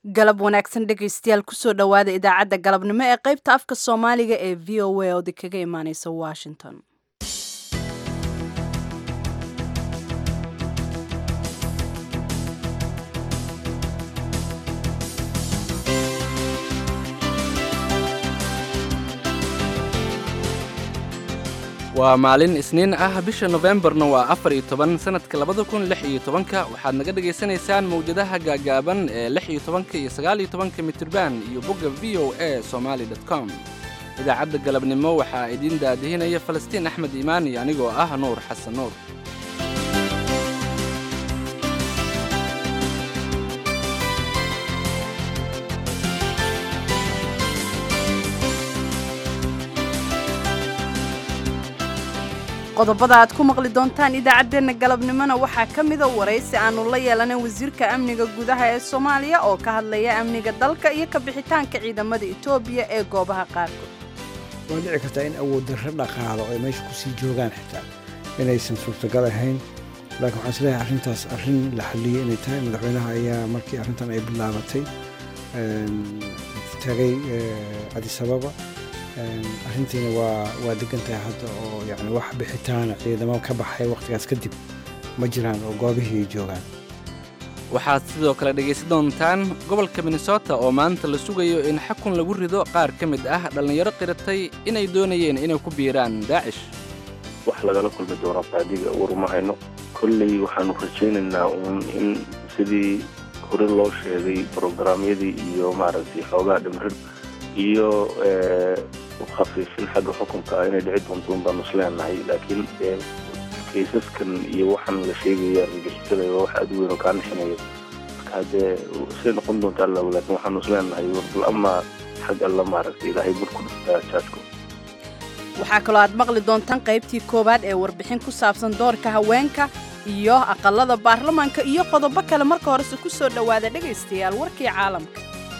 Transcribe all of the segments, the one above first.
galab wanaagsan dhegaystayaal kusoo dhowaada idaacadda galabnimo ee qaybta afka soomaaliga ee v o a oodi kaga imaaneysa washington. waa maalin isniin ah bisha Novembarna waa 14 sanadka 2016 waxaad naga dhageysanaysaan mawjadaha gaagaaban ee 16 iyo 19 mitirban iyo bogga voasomali.com. idaacadda galabnimo waxaa idin daadihinaya Falastiin Axmed Iimaan iyo anigoo ah Nuur Xasan Nuur. qodobada aad ku maqli doontaan idaacaddeenna galabnimona waxaa ka mida waraysi aanu la yeelanay wasiirka amniga gudaha ee Soomaaliya oo ka hadlaya amniga dalka iyo ka bixitaanka ciidamada Itoobiya ee goobaha qaarkood. waa dhici kartaa in awood darro dhaqaalo ay meesha ku sii joogaan xitaa inaysan suurtagal ahayn, laakiin waxaan isleeyahay arrintaas arrin la xalliyey inay tahay. madaxweynaha ayaa markii arrintan ay bilaabatay tagay Addis Ababa, arrintiina waa degan tahay hadda oo yani wax bixitaan ciidamo ka baxay waqtigaas kadib ma jiraan oo goobihii joogaan. waxaad sidoo kale dhegaysan doontaan gobolka Minnesota oo maanta la sugayo in xukun lagu rido qaar ka mid ah dhalinyaro qiratay inay doonayeen inay ku biiraan Daacish. wax lagala kulmi doono qaadiga uruma hayno kulley waxaanu rajaynaynaa in sidii hore loo sheegay programyadii iyo maaragtay xoogaa dhimrid iyo khafiifin xagga xukunka inay dhici doontoon baan isleenahay, laakiin kaysaskan iyo waxaan la sheegaya argagixisada wax aad u weyn oo kaa nixinayo marka haddee say noqon doonta alla, laakiin waxaanu isleenahay warbal ama xag alla maaragtay ilaahay bur ku dhiftaa jaajku. waxaa kaloo aad maqli doontaan qaybtii koowaad ee warbixin ku saabsan doorka haweenka iyo aqalada baarlamaanka iyo qodobo kale. marka horese ku soo dhowaada dhegaystayaal warkii caalamka.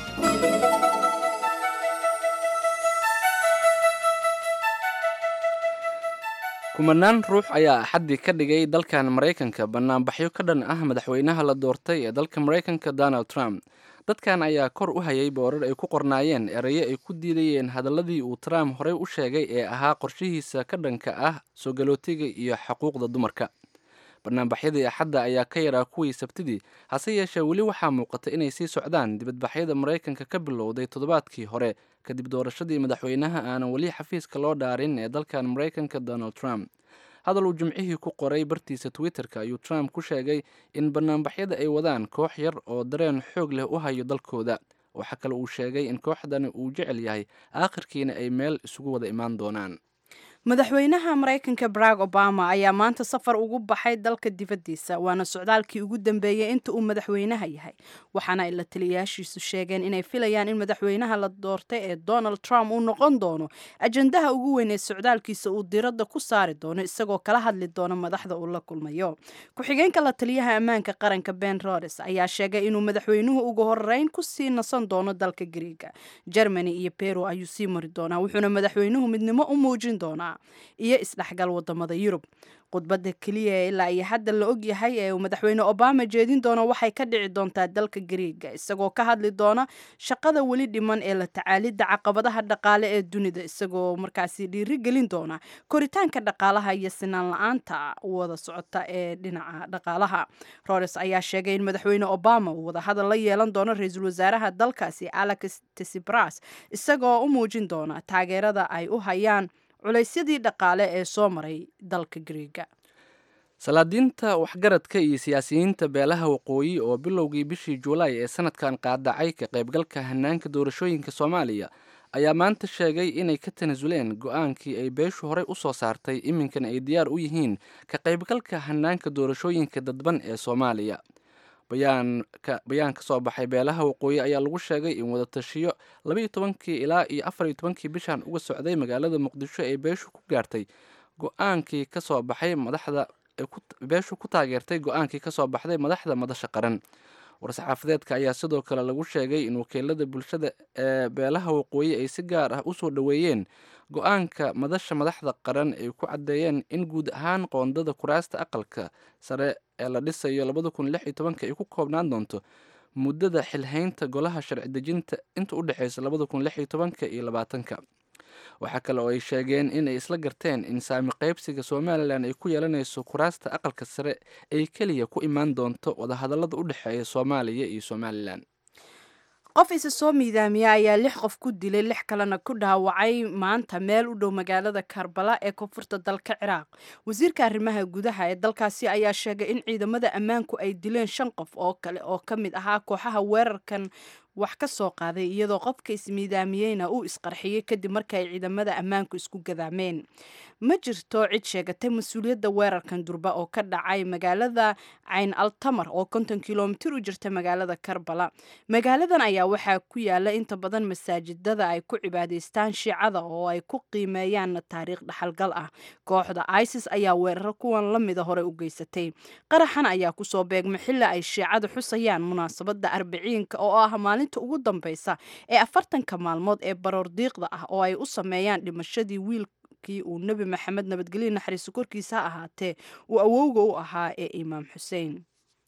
kumanaan ruux ayaa xaddi ka dhigay dalkan Mareykanka banaanbaxyo ka dhan ah madaxweynaha la doortay ee dalka Mareykanka Donald Trump. dadkan ayaa kor u hayay boorar ay ku qornaayeen erayo ay ku diidayeen hadaladii uu Trump horey u sheegay ee ahaa qorshihiisa ka dhanka ah soo galootiga iyo xuquuqda dumarka. barnaamijyadii axadda ayaa ka yaraa kuwii Sabtidii, hase yeeshee weli waxaa muuqata inay sii socdaan dibadbaxyada Mareykanka ka bilowday toddobaadkii hore kadib doorashadii madaxweynaha aanan weli xafiiska loo dhaarin ee dalkan Mareykanka Donald Trump. hadal uu jimcihii ku qoray bartiisa Twitterka ayuu Trump ku sheegay in barnaamijyada ay wadaan koox yar oo dareen xoog leh u hayo dalkooda. waxa kale uu sheegay in kooxdani uu jecel yahay aakhirkiina ay meel isugu wada imaan doonaan. madaxweynaha Mareykanka Barack Obama ayaa maanta safar ugu baxay dalka dibadiisa, waana socdaalkii ugu dambeeyay inta uu madaxweynaha yahay, waxaana ay la taliyaashiisu sheegeen inay filayaan in madaxweynaha la doortay ee Donald Trump uu noqon doono ajandaha ugu weyn ee socdaalkiisa uu diiradda ku saari doono, isagoo kala hadli doona madaxda uu la kulmayo. ku-xigeenka la taliyaha ammaanka qaranka Ben Rhodes ayaa sheegay inuu madaxweynuhu ugu horeyn ku sii nasan doono dalka Greega, Germany iyo Peru ayuu sii mari doonaa, wuxuuna madaxweynuhu midnimo u muujin doonaa iyo isdhexgal wadamada Yurub. khudbadda kaliya ee ilaa iyo hadda la og yahay ee uu madaxweyne Obama jeedin doono waxay ka dhici doontaa dalka Greega, isagoo ka hadli doona shaqada weli dhiman ee la tacaalidda caqabadaha dhaqaale ee dunida, isagoo markaasi dhiirigelin doona koritaanka dhaqaalaha iyo sinaan la-aanta wada socota ee dhinaca dhaqaalaha. Rhodes ayaa sheegay in madaxweyne Obama uu wada hadal la yeelan doono ra-iisul wasaaraha dalkaasi Alex Tsipras, isagoo u muujin doona taageerada ay u hayaan culaysyadii dhaqaale ee soo maray dalka Greega. salaadiinta waxgaradka iyo siyaasiyiinta beelaha waqooyi oo bilowgii bishii Juulaay ee sanadkan qaadacay ka qaybgalka hanaanka doorashooyinka Soomaaliya ayaa maanta sheegay inay ka tanasuleen go'aankii ay beeshu horey u soo saartay, iminkana ay diyaar u yihiin ka qaybgalka hanaanka doorashooyinka dadban ee Soomaaliya. bayaan ka soo baxay beelaha waqooyi ayaa lagu sheegay in wada tashiyo 12 ilaa 14 bishan uga socday magaalada Muqdisho ee beeshu ku gaartay go'aankii ka soo baxay madaxda beeshu ku taageertay go'aankii ka soo baxday madaxda madasha qaran. war-saxaafadeedka ayaa sidoo kale lagu sheegay in wakiilada bulshada ee beelaha waqooyi ay si gaar ah u soo dhaweeyeen go'aanka madaxda qaran ay ku cadeeyeen in guud ahaan qoondada kuraasta aqalka sare ee la dhisayo 2016 ay ku koobnaan doonto muddada xilhaynta golaha sharci dejinta inta u dhexaysa 2016 iyo 2020. waxaa kale oo ay sheegeen in ay isla garteen in saami qaybsiga somalilan ay ku yeelanayso kuraasta aqalka sare ay keliya ku imaan doonto wadahadallada u dhexeeya soomaaliya iyo somalilan. qof isa soo miidaamiya ayaa 6 qof ku dilay 6 kalena ku dhaawacay maanta meel u dhow magaalada Karbala ee koonfurta dalka Ciraaq. wasiirka arrimaha gudaha ee dalkaasi ayaa sheegay in ciidamada ammaanku ay dileen 5 qof oo kale oo ka mid ahaa kooxaha weerarkan wax ka soo qaaday iyadoo qofka ismiidaamiyeyna uu isqarxiyey kadib markii ay ciidamada ammaanku isku gadaameen. ma jirto cid sheegatay mas-uuliyadda weerarkan durba oo ka dhacay magaalada Cayn al-Tamar oo 50 kiiloomitir u jirta magaalada Karbala. magaaladan ayaa waxaa ku yaala inta badan masaajidada ay ku cibaadaystaan Shiicada oo ay ku qiimeeyaan taariikh dhaxalgal ah. kooxda ISIS ayaa weerar kuwan la mid ah hore u geysatay. qaraxan ayaa ku soo beegmay xilli ay Shiicadu xusayaan munaasabada Arbiciinka oo ah maalinta ugu dambaysa ee 40 maalmood ee baroor diiqda ah oo ay u sameeyaan dhimashadii wiilkii uu Nabi Maxamed nabadgelyo naxariiso korkiisa ahaatee uu awowga u ahaa ee Imaam Xuseen.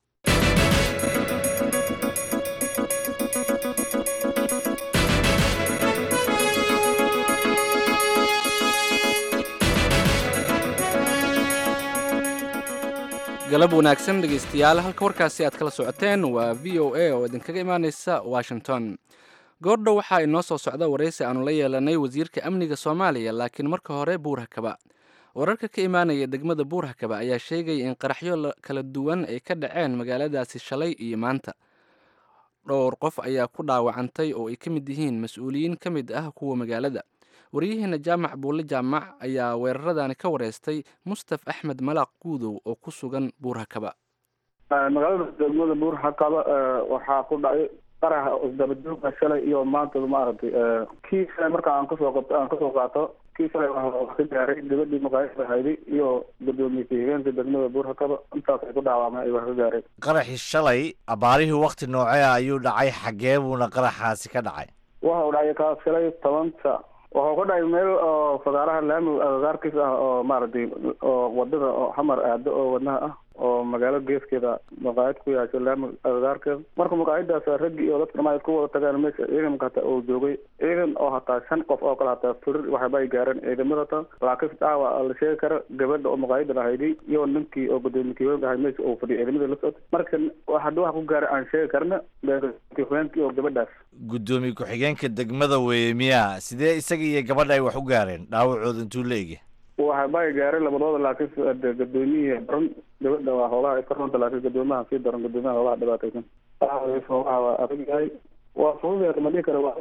galab wanaagsan dhegeystayaal, halka warkaasi aad kala socoteen waa VOA oo idinkaga imaaneysa Washington. goordhow waxaa inoo soo socda wareysi aanu la yeelanay wasiirka amniga Soomaaliya, laakiin marka hore Buur-Hakaba. wararka ka imaanaya degmada Buur-Hakaba ayaa sheegaya in qaraxyo kala duwan ay ka dhaceen magaaladaasi shalay iyo maanta. dhowr qof ayaa ku dhaawacantay oo ay ka mid yihiin mas-uuliyiin ka mid ah kuwa magaalada. waryaheena Jaamac Buule Jaamac ayaa weeraradani ka wareystay Mustaf Axmed Malaaq Guudow oo ku sugan Buur-Hakaba. magaalada degmada Buur-Hakaba waxaa ku dhacay qarax isdabajooga shalay iyo maanta maaragtay kii shalay marka aan kasoo qaato kii shalay waxaa ka gaaray dibadii maqaayadda hayday iyo gudoomiye ku-xigeenka degmada Buur-Hakaba intaas ay ku dhaawacmay ay wax ka gaaray. qaraxii shalay abaarihii waqti noocee ayuu dhacay, xagee buuna qaraxaasi ka dhacay? waxa uu dhacay kaas shalay 10 saac wuxuu ka dhacay meel oo fagaaraha laami agagaarkiisa ah oo maaragtay oo wadada oo xamar aado oo wadnaha ah oo magaalo geeskeeda maqaayad ku yaasho laami agagaarkeeda. marka maqaayadaas raggi iyo dadka ma ku wada tagaan meesha ciidanka hata oo joogay ciidan oo hataa 5 qof oo kale hataa furir waxba ay gaareen ciidamada ta laakiin dhaawac la sheegi karo gabadha oo maqaayada lahayd iyo ninkii oo gudoomiye ka meesha oo fadhiyay ciidamada la socod. marka waxa ku gaaray aan sheegi karna gudoomiye oo gabadhaas gudoomiye ku-xigeenka degmada weemiya sidee isaga iyo gabadha ay wax u gaareen dhaawacooda intuu leeyahay? waxba ay gaareen labadooda laakiin gudoomiye baran gabadha waa hoogaha iska runta laakiin gudoomiyaha sii daran gudoomiyaha hoogaha dhibaataysan waa adag yahay waa fududeed lama dhihi karo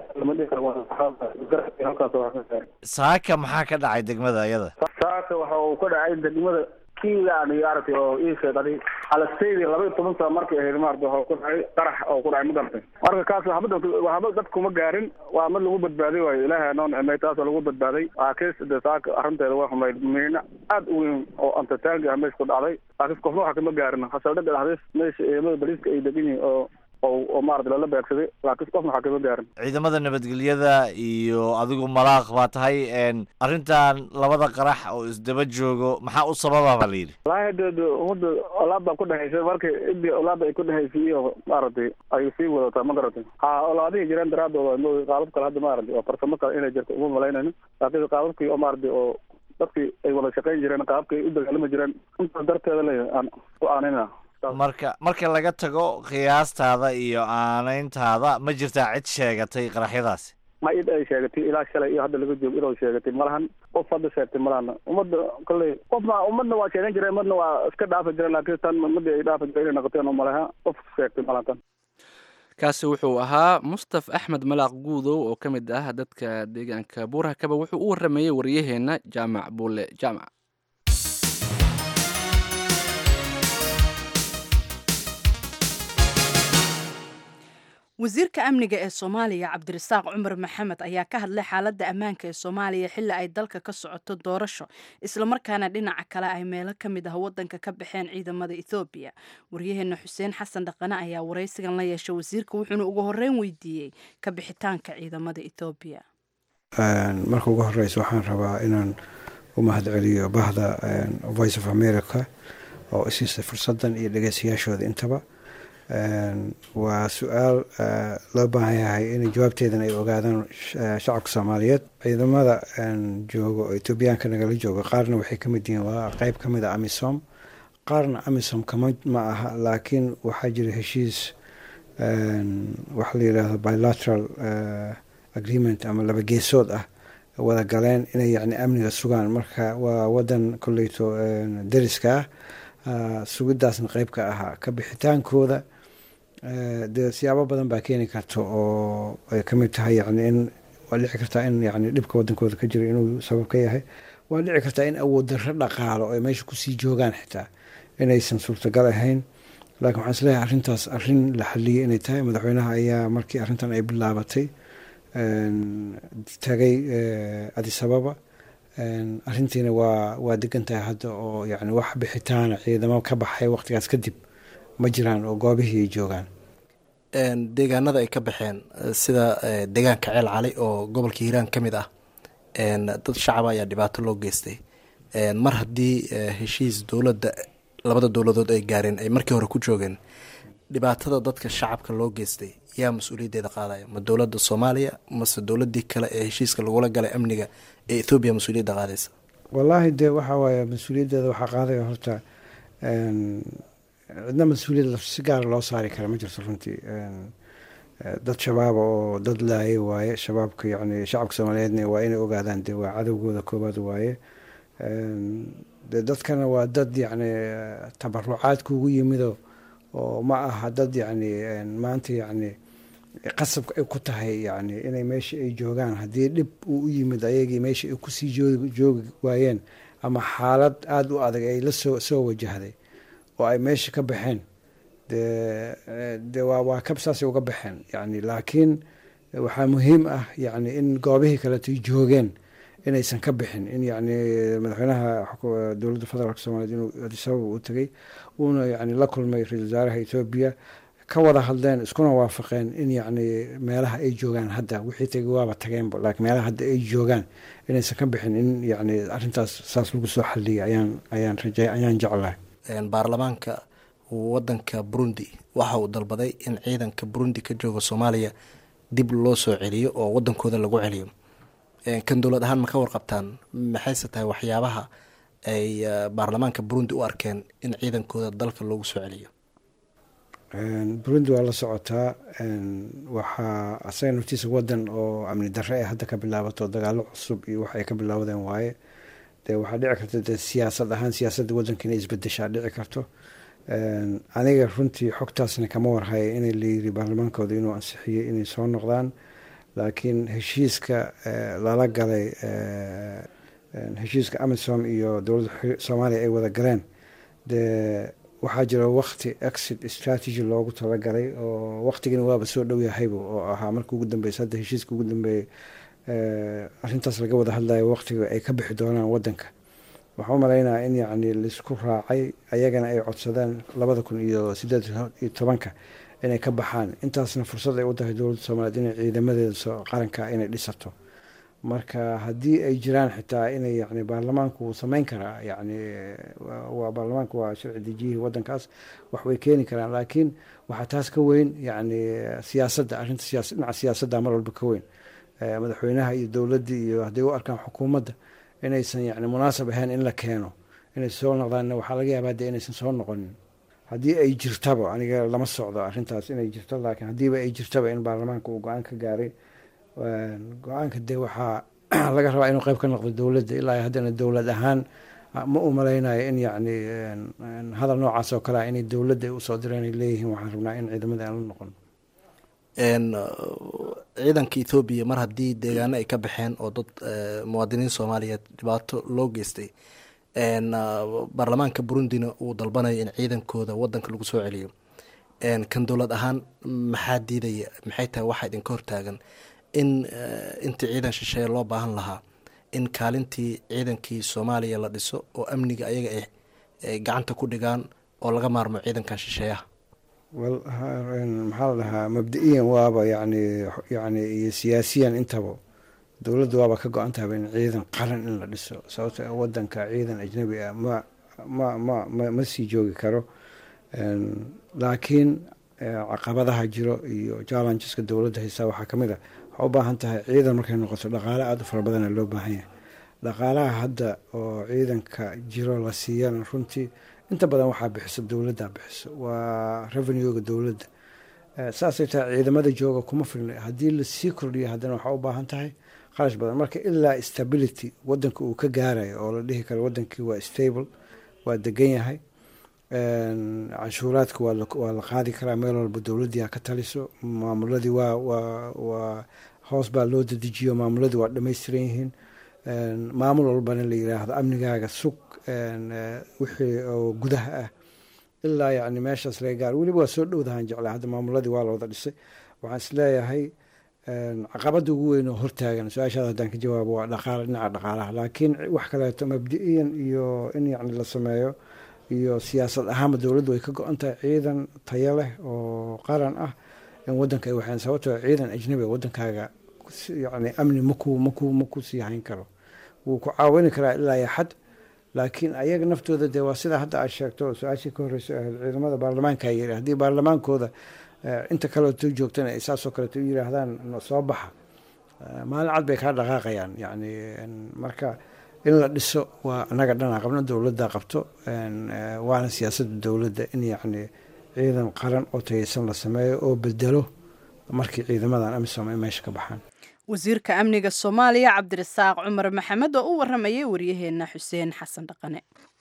halkaas wax ka gaaray. saaka maxaa ka dhacay degmada iyada? saaka waxa uu ka dhacay degmada kiilaani aragtay oo ii sheegay xalasaydi 12 saac markay ahayd maardo oo ku dhacay qarax oo ku dhacay madartay. marka kaas waxba dad kuma gaarin, waa mid lagu badbaaday waayo ilaahay noon amay taas lagu badbaaday. kees saaka arinteeda waa xumayd meena aad u weyn oo anta taangi meesha ku dhacday laakiin qofna waxa kama gaarin. xasaadada dhacday meesha ciidamada bariiska ay degan yihiin oo maardo la beegsaday laakiin qofna waxa kama gaarin. ciidamada nabadgelyada iyo adigu malaaq baa tahay arrintan labada qarax oo isdaba joogo maxaa u sababa baa la yidhi? wallaahi ummadda olaada ku dhahaysay marka idii olaada ay ku dhahaysay iyo maaragtay ay sii wadataa ma garatay. olaadihii jireen daraadooda qaabab kale hadda maaragtay oo farsamo kale inay jirto uma malaynayno laakiin qaababkii oo maaragtay oo dadkii ay wada shaqayn jireen qaababkii ay u dagaalami jireen inta darteeda le aan ku aanayna. marka laga tago qiyaastaada iyo aanayntaada ma jirtaa cid sheegatay qaraxyadaasi? ma id ay sheegatay ilaa shalay iyo hadda laga joogo inuu sheegatay malahan qof hadda sheegtay malahan. ummadda kale ummadna waa sheegan jireen ummadna waa iska dhaafi jireen laakiin tan ummadii ay dhaafi jireen inay noqoteen oo malaha qof sheegtay malahan. kaasi wuxuu ahaa Mustaf Axmed Malaaq Guudow oo ka mid ah dadka deegaanka Buur-Hakaba. wuxuu u waramayay waryaheena Jaamac Buule Jaamac. wasiirka amniga ee Soomaaliya Cabdirasaaq Cumar Maxamed ayaa ka hadlay xaaladda ammaanka ee Soomaaliya xilli ay dalka ka socoto doorasho isla markaana dhinaca kale ay meelo ka mid ah wadanka ka baxeen ciidamada Ethiopia. waryaheena Xuseen Xasan Dhaqane ayaa wareysigan la yeeshay wasiirka wuxuuna ugu horeyn weydiiyey ka bixitaanka ciidamada Ethiopia. marka ugu horeysa waxaan rabaa inaan u mahadceliyo bahda Voice of America oo isiisay fursadan iyo dhageysiyaashooda intaba waa su-aal loo baahan yahay in jawaabteedana ay ogaadaan shacabka soomaaliyeed. ciidamada jooga oo etoobiyaanka nagala jooga qaarna waxay ka mid yihiin waa qeyb ka mid a amisom, qaarna amisom kamid ma aha, laakiin waxaa jira heshiis waxa la yidhaahdo bilateral agreement ama laba geesood ah wada galeen inay yacni amniga sugaan. marka waa wadan kolleyto deriska ah, sugidaasna qeyb ka ahaa. ka bixitaankooda dee siyaabo badan baa keeni karta oo ay ka mid tahay yacni in waa dhici kartaa in yacni dhibka wadankooda ka jira inuu sabab ka yahay. waa dhici kartaa in awood darro dhaqaalo ay meesha kusii joogaan xitaa inaysan suurtagal ahayn. laakiin waxaan isleeyahay arrintaas arrin la xaliyey inay tahay. madaxweynaha ayaa markii arrintan ay bilaabatay tagay Addis Ababa. arrintiina waa degan tahay hadda oo yacni wax bixitaana ciidamo ka baxay waqtigaas kadib ma jiraan oo goobihii ay joogaan. deegaanada ay ka baxeen sida deegaanka Ceel Cali oo gobolka Hiiraan ka mid ah, dad shacab ayaa dhibaato loo geystay. mar haddii heshiis dowladda labada dowladood ay gaareen ay markii hore ku joogeen, dhibaatada dadka shacabka loo geystay yaa mas-uuliyaddeeda qaadaya? ma dowladda Soomaaliya mase dowladdii kale ee heshiiska lagula galay amniga ee Ethiopia mas-uuliyadda qaadaysa? wallaahi dee waxaa waaye mas-uuliyaddeeda waxaa qaadaya horta cidna mas-uuliyadda si gaara loo saari kara ma jirto runtii. dad shabaaba oo dad laayay waaye. shabaabka yacni shacabka soomaaliyeedna waa inay ogaadaan dee waa cadowgooda koobaad waaye. dee dadkana waa dad yacni tabarucaad kuugu yimido oo ma aha dad yacni maanta yacni qasabka ay ku tahay yacni inay meesha ay joogaan. haddii dhib uu u yimid ayagii meesha ay kusii joogi waayeen ama xaalad aada u adag ay la soo wajahday oo ay meesha ka baxeen, dee waa kabsaasay uga baxeen yacni. laakiin waxaa muhiim ah yacni in goobihii kaleetay joogeen inaysan ka bixin. in yacni madaxweynaha dowladda federaalk soomaaliyeed inuu Addis Ababa u tagay uuna yacni la kulmay ra-iisul wasaaraha Etoobiya, ka wada hadleen iskuna waafaqeen in yacni meelaha ay joogaan hadda wixii tagay waaba tageenba, laakiin meelaha hadda ay joogaan inaysan ka bixin in yacni arrintaas saas lagu soo xaliyay ayaan jeclahay. baarlamaanka wadanka Burundi waxa uu dalbaday in ciidanka Burundi ka jooga Soomaaliya dib loo soo celiyo oo wadankooda lagu celiyo. kan dowlad ahaan ma ka warqabtaan maxayse tahay waxyaabaha ay baarlamaanka Burundi u arkeen in ciidankooda dalka loogu soo celiyo? Burundi waa la socotaa. waxaa asaga naftiisa wadan oo amni darre ay hadda ka bilaabato dagaalo cusub iyo wax ay ka bilaawdeen waaye. dee waxaa dhici karta dee siyaasad ahaan siyaasadda wadanka inay isbedeshaa dhici karto. aniga runtii xogtaasna kama warhaya inay layiri baarlamaankooda inuu ansixiyey inay soo noqdaan. laakiin heshiiska lala galay heshiiska amisom iyo dowladda Soomaaliya ay wada galeen, dee waxaa jira waqti exit strategy loogu talagalay oo waqtigina waaba soo dhow yahayba oo ahaa markii ugu dambeysay hadda heshiiska ugu dambeeyey arrintaas laga wada hadlayo waqtiga ay ka bixi doonaan wadanka. waxaan u malaynayaa in yacni laisku raacay ayagana ay codsadeen 2018 inay ka baxaan. intaasna fursad ay u tahay dowladda Soomaaliyeed inay ciidamadeeda qaranka inay dhisato. marka haddii ay jiraan xitaa inay yacni baarlamaanku uu samayn karaa yacni waa baarlamaanku waa sharci dejiyihii wadankaas wax way keeni karaan. laakiin waxaa taas ka weyn yacni siyaasadda arrinta dhinaca siyaasadda mar walba ka weyn. madaxweynaha iyo dowladda iyo hadday u arkaan xukuumadda inaysan yacni munaasab ahayn in la keeno inay soo noqdaanna waxaa laga yaabaa dee inaysan soo noqonin. haddii ay jirtaba aniga lama socdo arrintaas inay jirto, laakiin haddiiba ay jirtaba in baarlamaanka uu go-aan ka gaaray. go-aanka dee waxaa laga rabaa inuu qayb ka noqdo dowladda. ilaa haddana dowlad ahaan ma u malaynayo in yacni hadal noocaas oo kale ah inay dowladda ay usoo direen ay leeyihiin waxaan rabnaa in ciidamada aan la noqon. ciidanka Ethiopia mar haddii deegaano ay ka baxeen oo dad muwaadiniin Soomaaliyeed dhibaato loo geystay, baarlamaanka Burundina uu dalbanayo in ciidankooda wadanka lagu soo celiyo. kan dowlad ahaan maxaa diidaya? maxay tahay waxa idinka hortaagan in intii ciidan shisheeye loo baahan lahaa in kaalintii ciidankii Soomaaliya la dhiso oo amniga ayaga ay gacanta ku dhigaan oo laga maarmo ciidankan shisheeyaha? maxaa la dhahaa mabda-iyan waaba yani iyo siyaasiyan intaba dowladda waaba ka go-an tahay in ciidan qaran in la dhiso. sababto wadanka ciidan ajnabi ah ma sii joogi karo. laakiin caqabadaha jiro iyo challengeska dowladda haysaa waxaa ka mid a waxaa u baahan tahay ciidan markay noqoto dhaqaale aada u fara badana loo baahan yahay. dhaqaalaha hadda oo ciidanka jiro la siiyana runtii inta badan waxaa bixiso dowladda bixiso, waa revenuega dowladda. saasay tahay ciidamada jooga kuma filna, haddii lasii kordhiyo haddana waxaa u baahan tahay qarash badan. marka ilaa stability wadanka uu ka gaarayo oo la dhihi karo wadankii waa stable, waa degan yahay, canshuuraadka waa la qaadi karaa, meel walba dowladdii ka taliso, maamuladii waa hoos baa loo dedejiyo, maamuladii waa dhamaystiran yihiin. maamul walbana la yiraahdo amnigaaga sug wixii oo gudaha ah ilaa yani meeshaas laga gaaro. weliba waa soo dhowdahan jeclaa, hadda maamuladii waa la wada dhisay. waxaan isleeyahay caqabada ugu weyn oo hortaagan su-aashaada haddaan ka jawaabo waa dhinaca dhaqaalaha, laakiin wax kaleeto mabdi-iyan iyo in yani la sameeyo iyo siyaasad ahaanba dowladdu way ka go-an tahay ciidan tayo leh oo qaran ah in wadanka ay waxeen, sababtoo ciidan ajnabi wadankaaga yani amni maku sii hayn karo. wuu ku caawini karaa ilaa iyo xad, laakiin ayaga naftooda dee waa sidaa hadda aad sheegto su-aashii ka horreyso ahayd ciidamada baarlamaanka yiri haddii baarlamaankooda inta kaleeto joogtana ay saasoo kaleeto u yiraahdaan soo baxa, maalin cad bay kaa dhaqaaqayaan. yani marka in la dhiso waa anaga dhanaa qabno, dowladda qabto, waana siyaasadda dowladda in yani ciidan qaran oo tayeysan la sameeyo oo bedelo markii ciidamadan amisom ay meesha ka baxaan. wasiirka amniga Soomaaliya Cabdirasaaq Cumar Maxamed oo u waramayay wariyaheena Xuseen Xasan Dhaqane.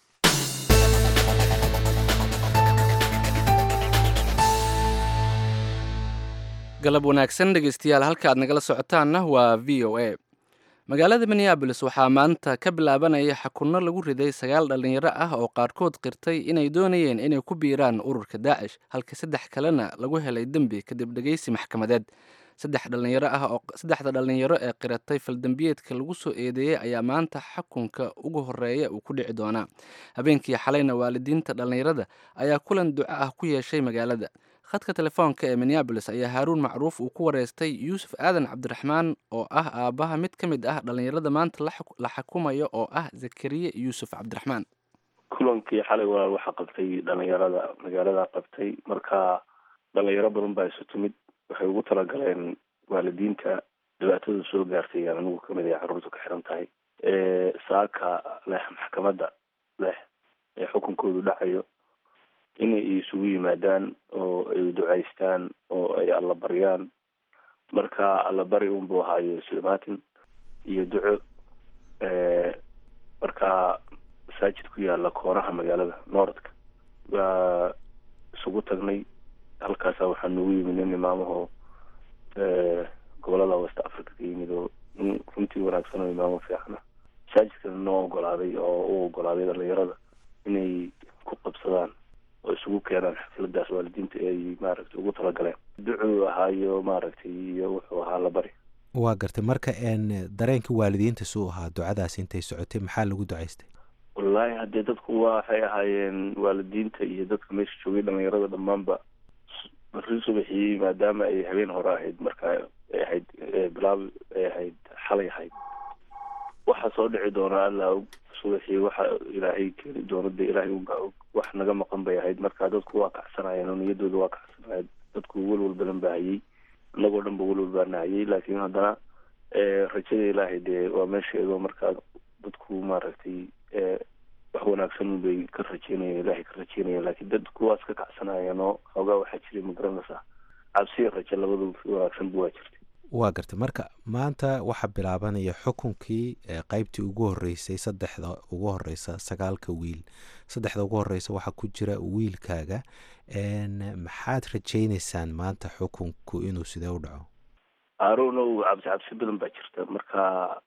galab wanaagsan dhegeystayaal, halka aad nagala socotaanna waa VOA. magaalada Minneapolis waxaa maanta ka bilaabanaya xakunno lagu riday 9 dhalinyaro ah oo qaarkood qirtay inay doonayeen inay ku biiraan ururka Daacish, halka 3 kalena lagu helay dembi kadib dhageysi maxkamadeed. saddexda dhalinyaro ee qiratay faldambiyeedka lagu soo eedeeyey ayaa maanta xukunka ugu horeeya uu ku dhici doonaa. habeenkii xalayna waalidiinta dhalinyarada ayaa kulan duco ah ku yeeshay magaalada. khadka telefoonka ee Minneapolis ayaa Haaruun Macruuf uu ku wareystay Yuusuf Aadan Cabdiraxmaan oo ah aabaha mid ka mid ah dhalinyarada maanta la xukumayo oo ah Zakariya Yuusuf Cabdiraxmaan. kulankii xalay walaal waxaa qabtay dhalinyarada magaalada qabtay, marka dhalinyaro badan baa isu timid. waxay ugu talagaleen waalidiinta dhibaatada soo gaartay aan anigu kamid ah carruurta ka xiran tahay saaka leh maxkamadda leh ee xukunkoodu dhacayo inay isugu yimaadaan oo ay ducaystaan oo ay alla baryaan. marka alla bari unbuu ahaayo islaamaatin iyo duco. marka masaajid ku yaala koonaha magaalada noordka waa isugu tagnay. halkaasa waxaa noogu yimid nin imaamahoo gobolada west africa ka yimid oo runtii wanaagsan oo imaamo fiicana. masaajidkana noo ogolaaday oo u ogolaaday dhalinyarada inay ku qabsadaan oo isugu keenaan xafladaas waalidiinta ay maaragtay ugu talagaleen. ducuu ahaayo maaragtay iyo wuxuu ahaa la bari. waa gartay. marka dareenka waalidiinta suu ahaa ducadaas intay socotay, maxaa lagu ducaystay? wallaahi haddee dadku waxay ahaayeen waalidiinta iyo dadka meesha joogay dhalinyarada dhammaanba markii subaxii maadaama ay habeen hore ahayd, markaa ay ahayd bilaab ay ahayd xalay ahayd. waxaa soo dhici doona alla og subaxii waxa ilaahay keeni doono dee ilaahay unbaa og. wax naga maqan bay ahayd. marka dadku waa kacsanayeen oo niyadooda waa kacsanayeen. dadku welwal badan baa hayey, inagoo dhan ba welwal baa nahayey, laakiin haddana rajada ilaahay dee waa meesheedo. markaa dadku maaragtay wax wanaagsan bay ka rajeynayeen, ilaahay ka rajeynayeen, laakiin dadku waa iska kacsanayeen oo xoogaa waxaa jiray magaranaysaa cabsiya raje labadu wanaagsan bu waa jirtay. waa gartay. marka maanta waxaa bilaabanaya xukunkii qaybtii ugu horeysay, 3 ugu horeysa 9 wiil. 3 ugu horeysa waxaa ku jira wiilkaaga. maxaad rajeyneysaan maanta xukunku inuu sidee u dhaco? aaronow cabsi badan baa jirta. marka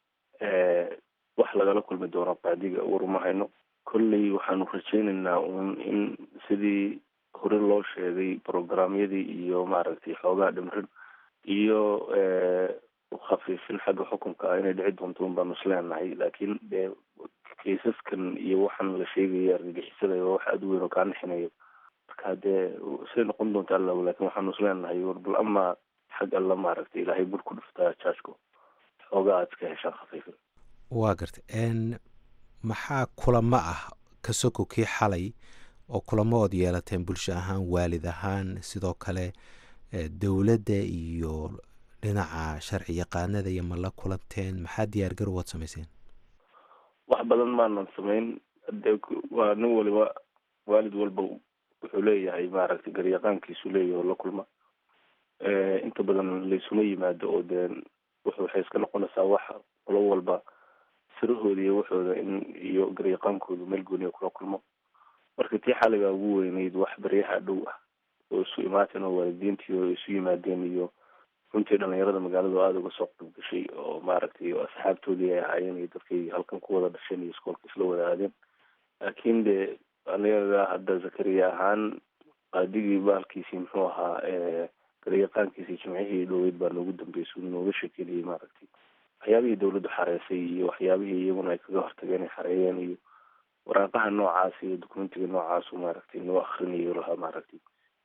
wax lagala kulmi doono qaadiga waruma hayno. kolley waxaanu rajeynaynaa in sidii hore loo sheegay programyadii iyo maaragtay xoogaa dhimrin iyo khafiifin xagga xukunka ah inay dhici doonto un baanu isleenahay. laakiin kaysaskan iyo waxaan la sheegaya argagixisada waa wax aada u weyn oo kaa nixinayo. marka dee siday noqon doonta alla, laakiin waxaanu isleenahay warbal ama xag alla maaragtay ilaahay bur ku dhuftaa jaajko xoogaa aad iska heshaan khafiifin. waa gartay. maxaa kulamo ah ka soko kii xalay oo kulamo ood yeelateen bulsho ahaan waalid ahaan sidoo kale dowladda iyo dhinaca sharci yaqaanada iyo ma la kulanteen maxaa diyaargarow waad samayseen wax badan maanan samayn waa nin waliba waalid walba wuxuu leeyahay maaragtay garyaqaankiisu leeyahay oo la kulma inta badan laysuma yimaado oo dee waxay iska noqonaysaa wax qolo walba sirahooda iyo waxooda iyo garyaqaankooda meel gooniya kula kulmo marka tii xaligaa ugu weyneyd wax baryaha dhow ah oo isu imaateen oo waalidiintii oo isu yimaadeen iyo runtii dhalinyarada magaalada aada uga soo qayb gashay oo maaragtay asxaabtoodii ay ahaayeen iyo dadkay halkan ku wada dhasheen iyo iskoolka isla wada aadeen laakiin de aniga hadda zakariya ahaan qaadigii baalkiisii muxuu ahaa garyaqaankiisii jimcihii dhoweyd baa noogu dambeysay nooga sheekeynayay maaragtay waxyaabihii dawladdu xareysay iyo waxyaabihii iyaguna ay kaga hortageen ay xareeyeen iyo waraaqaha noocaas iyo dokumentiga noocaasu maaragtay noo akrinayo lahaa maaragtay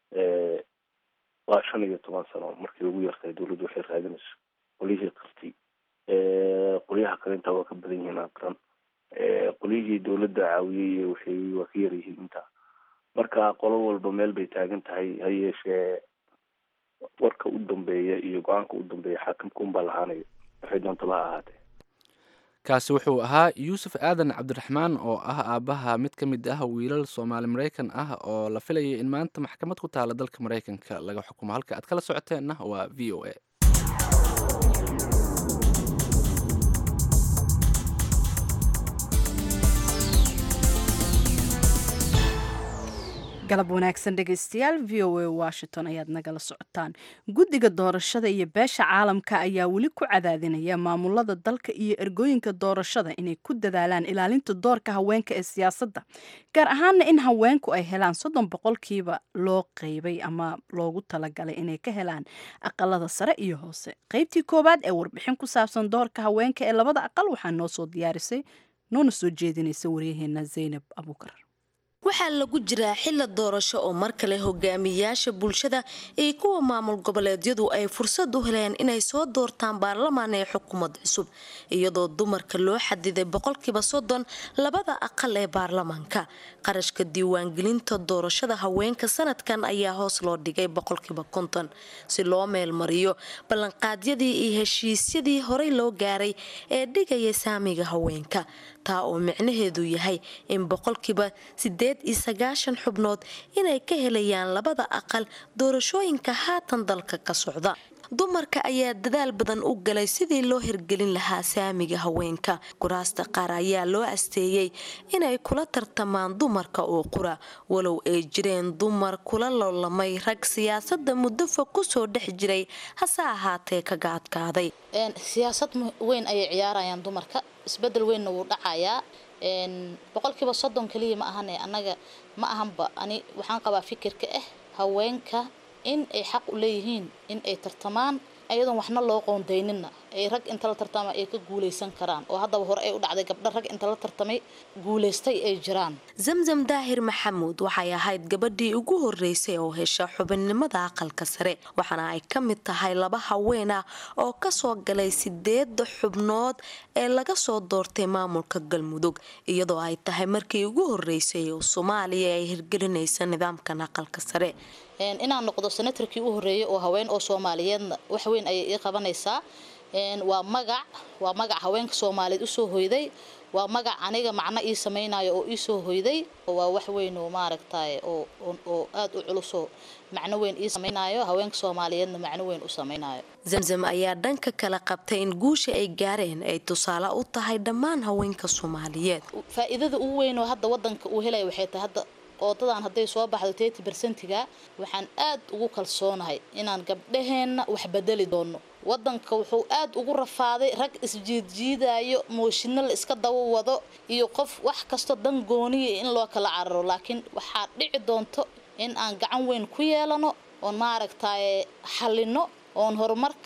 waa 15 sano markii ugu yartay dawladdu waxay raadinayso qolihii qartay qoliyaha kale intaa waa ka badan yihiin aqran qolihii dawladda caawiyey waxay waa ka yar yihiin intaa marka qolo walba meel bay taagan tahay ha yeeshee warka u dambeeya iyo go-aanka u dambeeya xaakimka unbaa lahaanaya waxay doontaba ha ahaatee kaasi wuxuu ahaa yuusuf aadan cabdiraxmaan oo ah aabbaha mid ka mid ah wiilal soomaali maraykan ah oo la filayay in maanta maxkamad ku taala dalka maraykanka laga xukumo halka aad kala socoteenna waa v o a galab wanaagsan dhegaystayaal v o a washington ayaad nagala socotaan guddiga doorashada iyo beesha caalamka ayaa weli ku cadaadinaya maamulada dalka iyo ergooyinka doorashada inay ku dadaalaan ilaalinta doorka haweenka ee siyaasadda gaar ahaana in haweenku ay helaan 30% loo qeybay ama loogu talagalay inay ka helaan aqalada sare iyo hoose qaybtii koowaad ee warbixin ku saabsan doorka haweenka ee labada aqal waxaa noo soo diyaarisay noona soo jeedinaysa waryaheena Zaynab Abuukar waxaa lagu jiraa xilla doorasho oo mar kale hogaamiyayaasha bulshada iyo kuwa maamul goboleedyadu ay fursad u heleen inay soo doortaan baarlamaan ee xukuumad cusub iyadoo dumarka loo xadiday 30% labada aqal ee baarlamaanka qarashka diiwaangelinta doorashada haweenka sanadkan ayaa hoos loo dhigay 50% si loo meel mariyo ballanqaadyadii iyo heshiisyadii horey loo gaaray ee dhigaya saamiga haweenka taa oo micnaheedu yahay in 8 xubnood inay ka helayaan labada aqal doorashooyinka haatan dalka ka socda dumarka ayaa dadaal badan u galay sidii loo hirgelin lahaa saamiga haweenka kuraasta qaar ayaa loo asteeyay inay kula tartamaan dumarka oo qura walow ay jireen dumar kula loolamay rag siyaasadda muddo fog ku soo dhex jiray hase ahaatee kaga adkaaday siyaasad weyn ayay ciyaarayaan dumarka isbedel weynna wuu dhacayaa 30% kaliya ma ahan anaga ma ahanba ani waxaan qabaa fikirka haweenka in ay xaq u leeyihiin in ay tartamaan ayadoon waxna loo qoondeynina ay rag inta la tartama ay ka guuleysan karaan oo haddaba hore ay u dhacday gabdho rag inta la tartamay guuleystay ay jiraan Zamzam Daahir Maxamuud waxay ahayd gabadhii ugu horeysay oo hesha xubinnimada aqalka sare waxaana ay ka mid tahay laba haween ah oo ka soo galay 8 xubnood ee laga soo doortay maamulka Galmudug iyadoo ay tahay markii ugu horeysay oo Soomaaliya ay hirgelinaysa nidaamkan aqalka sare inaan noqdo senatorkii u horeeyay oo haween oo Soomaaliyeed wax weyn ay qabanaysaa waa magac haweenka Soomaaliyeed u soo hoyday waa magac aniga macna ii sameeynayo oo ii soo hoyday oo waa wax weyn oo maaragtay oo aad u culus oo macna weyn ii sameeynayo haweenka Soomaaliyeedna macna weyn u sameeynayo Zamzam ayaa dhanka kala qabtay in guusha ay gaareen ay tusaale u tahay dhammaan haweenka Soomaaliyeed faa'iidada ugu weyn oo hadda wadanka uu helay waxay tahay hadda oodadan haday soo baxdo 30%ga waxaan aad ugu kalsoonahay inaan gabdhaheena wax bedeli doono wadanka wuxuu aad ugu rafaaday rag isjiidjiidayo mooshinno la iska dawo wado iyo qof wax kasto dan gooniye in loo kala cararo laakiin waxa dhici doonto in aan gacan weyn ku yeelano oo maaragtay xalino oo horumarka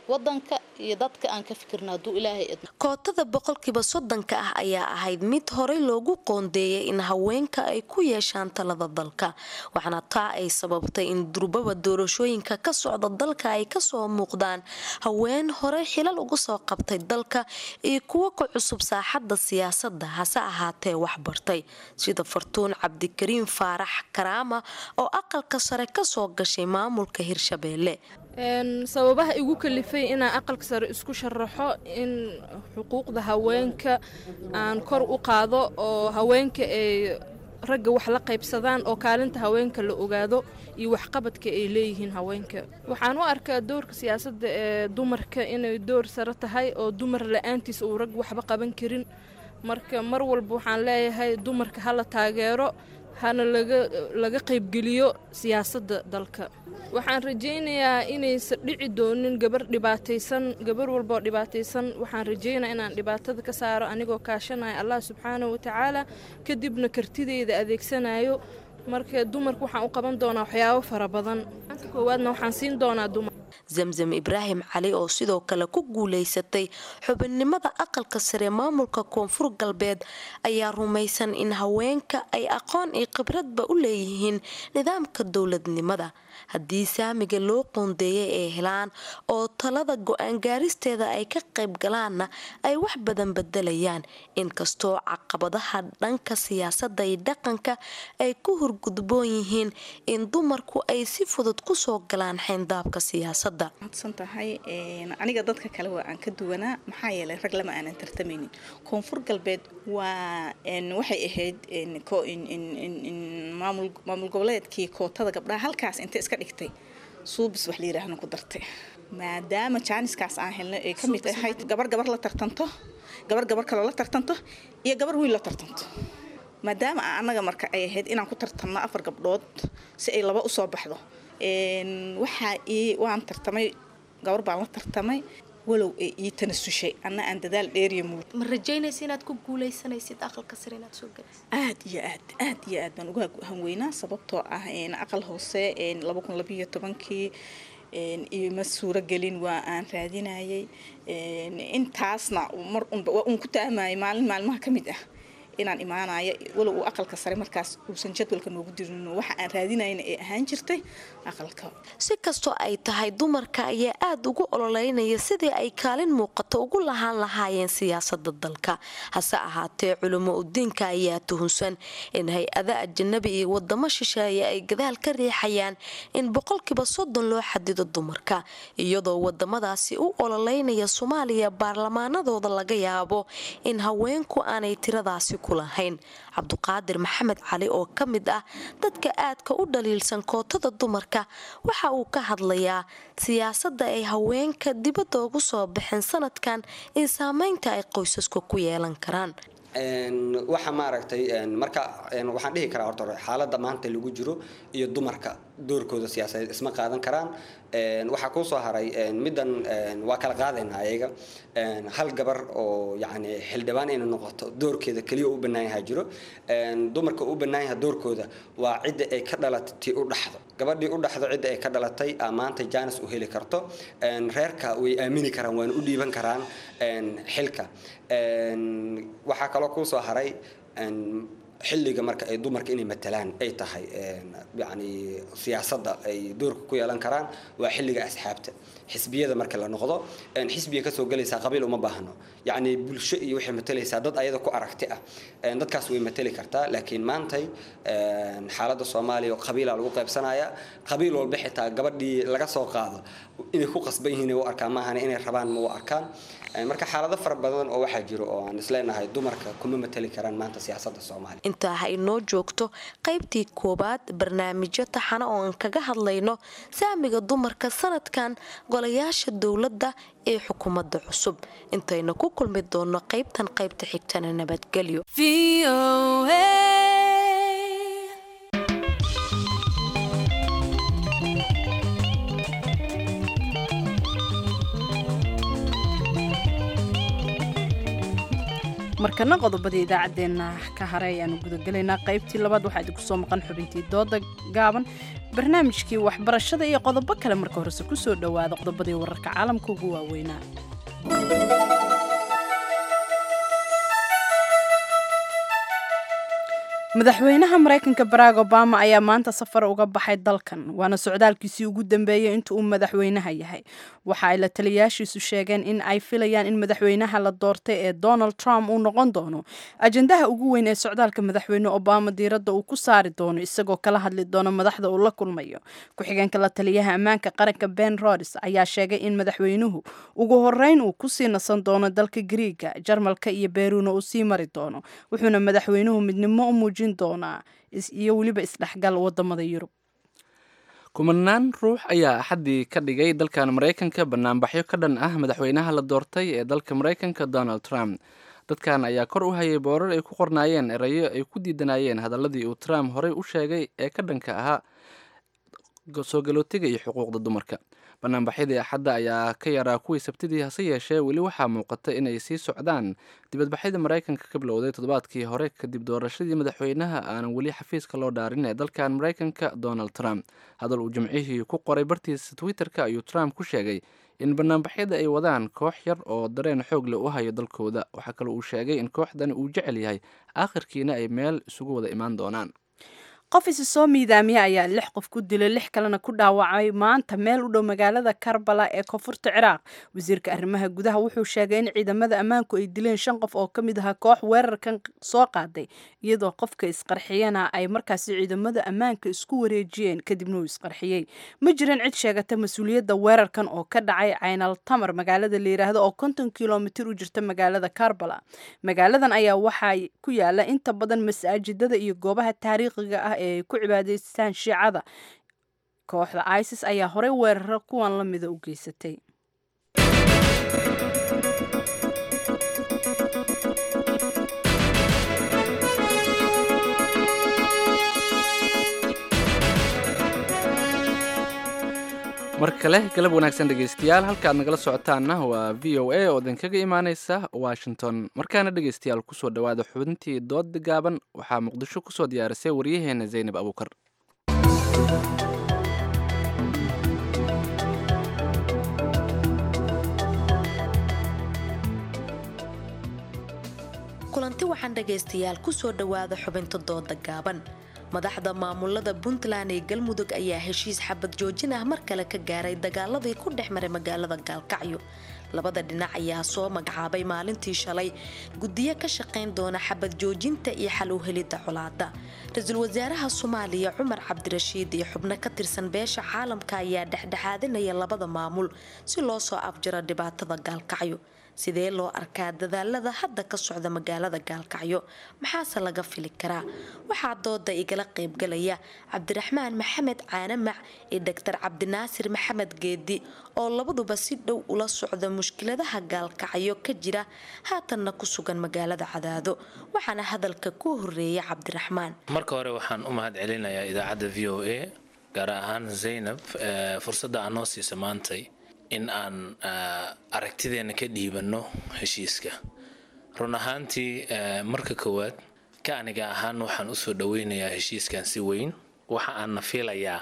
wadanka iyo dadka aan ka fikirna hadduu ilaahay idmo. kootada 30% ah ayaa ahayd mid horey loogu qoondeeyay in haweenka ay ku yeeshaan talada dalka, waxaana taa ay sababtay in durbaba doorashooyinka ka socda dalka ay kasoo muuqdaan haween horey xilal ugu soo qabtay dalka iyo kuwa ku cusub saaxadda siyaasadda hase ahaatee wax bartay sida Fartuun Cabdikariim Faarax Karaama oo aqalka sare ka soo gashay maamulka Hirshabeelle. sababaha igu kalifay inaan aqalka sare isku sharaxo in xuquuqda haweenka aan kor u qaado oo haweenka ay ragga wax la qaybsadaan oo kaalinta haweenka la ogaado iyo waxqabadka ay leeyihiin haweenka. waxaan u arkaa doorka siyaasadda ee dumarka inay door sare tahay oo dumar la'aantiis uu rag waxba qaban karin. marka mar walba waxaan leeyahay dumarka hala taageero hana laga qaybgeliyo siyaasadda dalka. waxaan rajaynayaa inaysan dhici doonin gabar walba oo dhibaataysan. waxaan rajaynayaa inaan dhibaatada ka saaro anigoo kaashanaya Allah subxaanahu wa tacaala kadibna kartideyda adeegsanayo. marka dumarku waxaan u qaban doonaa waxyaabo fara badan. koowaadna waxaan siin doonaa dumar. Zamzam Ibraahim Cali oo sidoo kale ku guuleysatay xubinimada aqalka sare maamulka Koonfur Galbeed ayaa rumaysan in haweenka ay aqoon iyo khibradba u leeyihiin nidaamka dawladnimada haddii saamiga loo qoondeeyay ay helaan oo talada go'aan gaaristeeda ay ka qayb galaanna ay wax badan bedelayaan inkastoo caqabadaha dhanka siyaasadda iyo dhaqanka ay ku hurgudboon yihiin in dumarku ay si fudud ku soo galaan xeyndaabka siyaasadda. tahay aniga dadka kale waa aan ka duwanaa maxaa yeelay rag lama aanan tartamaynin. Koonfur Galbeed waa waxay ahayd maamul goboleedkii kootada gabdhaha halkaas inta iska dhigtay suubis wax la yiraahdo ku dartay maadaama jaaniskaas aan helno ay ka mid ahayd gabar la tartanto gabar kale la tartanto iyo gabar wiil la tartanto maadaama anaga marka ay ahayd inaan ku tartanno 4 gabdhood si ay laba u soo baxdo waan tartamay gabar baan la tartamay walow ay tanasushay anna aan dadaal dheeriyo muud ma rajaynaysid inaad ku guuleysanaysid aqalka sare inaad soo galaysid aad iyo aad baan uga hanweynaa sababtoo ah aqal hoose 2012kii iyo ma suura gelin waa aan raadinayay intaasna mar un ku taamayay maalmaha kamid ah inaan imaanayo walow aqalka sare markaas uusan jadwalka noogu dirin waxa aan raadinayna ee ahaan jirtay aqalka. si kasto ay tahay dumarka ayaa aad ugu ololeynaya sidii ay kaalin muuqato ugu lahaan lahaayeen siyaasadda dalka hase ahaatee culimo u diinka ayaa tuhunsan in hay-ada ajnabi iyo wadamo shisheeye ay gadaal ka riixayaan in 30% loo xadido dumarka iyadoo wadamadaasi u ololeynaya Soomaaliya baarlamaanadooda laga yaabo in haweenku aanay tiradaasi kulahayn. Cabduqaadir Maxamed Cali oo ka mid ah dadka aadka u dhaliilsan kootada dumarka waxa uu ka hadlayaa siyaasadda ay haweenka dibadda ugu soo baxeen sanadkan in saameynta ay qoysaska ku yeelan karaan. waxa maaragtay marka waxaan dhihi karaa horta xaaladda maanta lagu jiro iyo dumarka doorkooda siyaasadeed isma qaadan karaan. waxa ku soo haray midan waa kala qaadayna ayaga hal gabar oo yani xildhibaan inay noqoto doorkeeda kaliya u bannaan yahay jiro. dumarka u bannaan yahay doorkooda waa cidda ay ka dhalatay u dhaxdo gabadhii u dhaxdo cidda ay ka dhalatay maanta jaanis u heli karto reerka way aamini karaan waan u dhiiban karaan xilka. waxa kale ku soo haray xilliga marka ay dumarka inay matalaan ay tahay yani siyaasadda ay doorka ku yeelan karaan waa xilliga asxaabta xisbiyada marka la noqdo xisbiga ka soo galaysa qabiil uma baahno yani bulsho iyo waxay matalaysaa dad ayada ku aragti ah dadkaas way matali kartaa laakiin maantay xaaladda Soomaaliya oo qabiil lagu qaybsanaya qabiil walba xitaa gabadhii laga soo qaado inay ku qasban yihiin oo arkaan ma ahan inay rabaan ma arkaan. marka xaalado fara badan oo waxa jiro oo aan isleenahay dumarka kuma matali karaan maanta siyaasadda Soomaaliya. inta ay noo joogto qaybtii koobaad barnaamijyo taxana oo aan kaga hadlayno saamiga dumarka sanadkan golayaasha dawladda ee xukuumadda cusub intayna ku kulmi doono qaybta xigtana nabadgelyo. markana qodobada idaacaddeenna ka haray ayaanu gudagelaynaa qaybtii labaad waxaa idinku soo maqan xubintii dooda gaaban barnaamijkii waxbarashada iyo qodobo kale marka horese ku soo dhowaada qodobadii wararka caalamka ugu waaweynaa. madaxweynaha maraykanka Barack Obama ayaa maanta safar uga baxay dalkan waana socdaalkiisii ugu dambeeyay inta uu madaxweynaha yahay. Waxa ay la taliyaashiisu sheegeen in ay filayaan in madaxweynaha la doortay ee Donald Trump uu noqon doono ajandaha ugu weyn ee socdaalka madaxweyne Obama diiradda uu ku saari doono isagoo kala hadli doono madaxda uu la kulmayo. Ku-xigeenka la taliyaha ammaanka qaranka Ben Rhodes ayaa sheegay in madaxweynuhu ugu horeyn uu ku sii nasan doono dalka Greega, Jarmalka iyo Peru uu sii mari doono. Wuxuuna madaxweynuhu midnimo u muujin doonaa iyo waliba isdhexgal wadamada Yurub. kumanaan ruux ayaa axaddii ka dhigay dalkan Maraykanka banaanbaxyo ka dhan ah madaxweynaha la doortay ee dalka Maraykanka Donald Trump. dadkan ayaa kor u hayay boorar ay ku qornaayeen erayo ay ku diidanayeen hadaladii uu Trump horey u sheegay ee ka dhanka ahaa soo galootiga iyo xuquuqda dumarka. banaanbaxyadii axadda ayaa ka yaraa kuwii sabtidii, hase yeeshee weli waxaa muuqata inay sii socdaan. dibadbaxyada Maraykanka ka bilowday toddobaadkii hore kadib doorashadii madaxweynaha aanan weli xafiiska loo dhaarin ee dalkan Maraykanka Donald Trump. hadal uu jimcihii ku qoray bartiisa Twitterka ayuu Trump ku sheegay in banaanbaxyada ay wadaan koox yar oo dareen xoog leh u hayo dalkooda. waxaa kale uu sheegay in kooxdani uu jecel yahay aakhirkiina ay meel isugu wada imaan doonaan. qof isi soo miidaamiya ayaa 6 qof ku dilay 6 kalena ku dhaawacay maanta meel u dhow magaalada Karbala ee koonfurta Ciraaq. wasiirka arrimaha gudaha wuxuu sheegay in ciidamada ammaanku ay dileen 5 qof oo kamid ah koox weerarkan soo qaaday, iyadoo qofka isqarxiyana ay markaasi ciidamada ammaanka isku wareejiyeen kadibna uu isqarxiyay. ma jiran cid sheegata mas'uuliyadda weerarkan oo ka dhacay Aynal Tamar magaalada la yiraahdo oo 50 kiiloomitir u jirta magaalada Karbala. magaaladan ayaa waxay ku yaala inta badan masaajidada iyo goobaha taariikhiga ah ee ku cibaadaystaan Shiicada. kooxda ISIS ayaa horey weeraro kuwan la mid ah u geysatay. mar kale galab wanaagsan dhegeystayaal, halka aad nagala socotaanna waa VOA oo idinkaga imaaneysa Washington. markaana dhegeystayaal kusoo dhawaada xubintii dooda gaaban. waxaa muqdisho kusoo diyaarisay waryaheena Zaynab Abuukar. kulanti waxaan dhegaystayaal kusoo dhawaada xubinta dooda gaaban. madaxda maamulada Puntland ee Galmudug ayaa heshiis xabad joojin ah mar kale ka gaaray dagaaladii ku dhex maray magaalada Gaalkacyo. labada dhinac ayaa soo magacaabay maalintii shalay guddiyo ka shaqayn doona xabad joojinta iyo xal u helidda colaadda. ra-iisul wasaaraha Soomaaliya Cumar Cabdirashiid iyo xubno ka tirsan beesha caalamka ayaa dhexdhexaadinaya labada maamul si loo soo afjaro dhibaatada Gaalkacyo. sidee loo arkaa dadaalada hadda ka socda magaalada Gaalkacyo, maxaase laga fili karaa? waxaa dooda igala qaybgalaya Cabdiraxmaan Maxamed Caanamac iyo Dr. Cabdinaasir Maxamed Geedi oo labaduba si dhow ula socda mushkiladaha Gaalkacyo ka jira haatanna ku sugan magaalada Cadaado. waxaana hadalka ku horeeya Cabdiraxmaan. marka hore waxaan u mahadcelinayaa idaacadda VOA gaar ahaan Zaynab fursadda aan noo siisay maantay in aan aragtideena ka dhiibano heshiiska. run ahaantii marka koowaad ka aniga ahaan waxaan u soo dhaweynayaa heshiiskan si weyn. waxa aan filayaa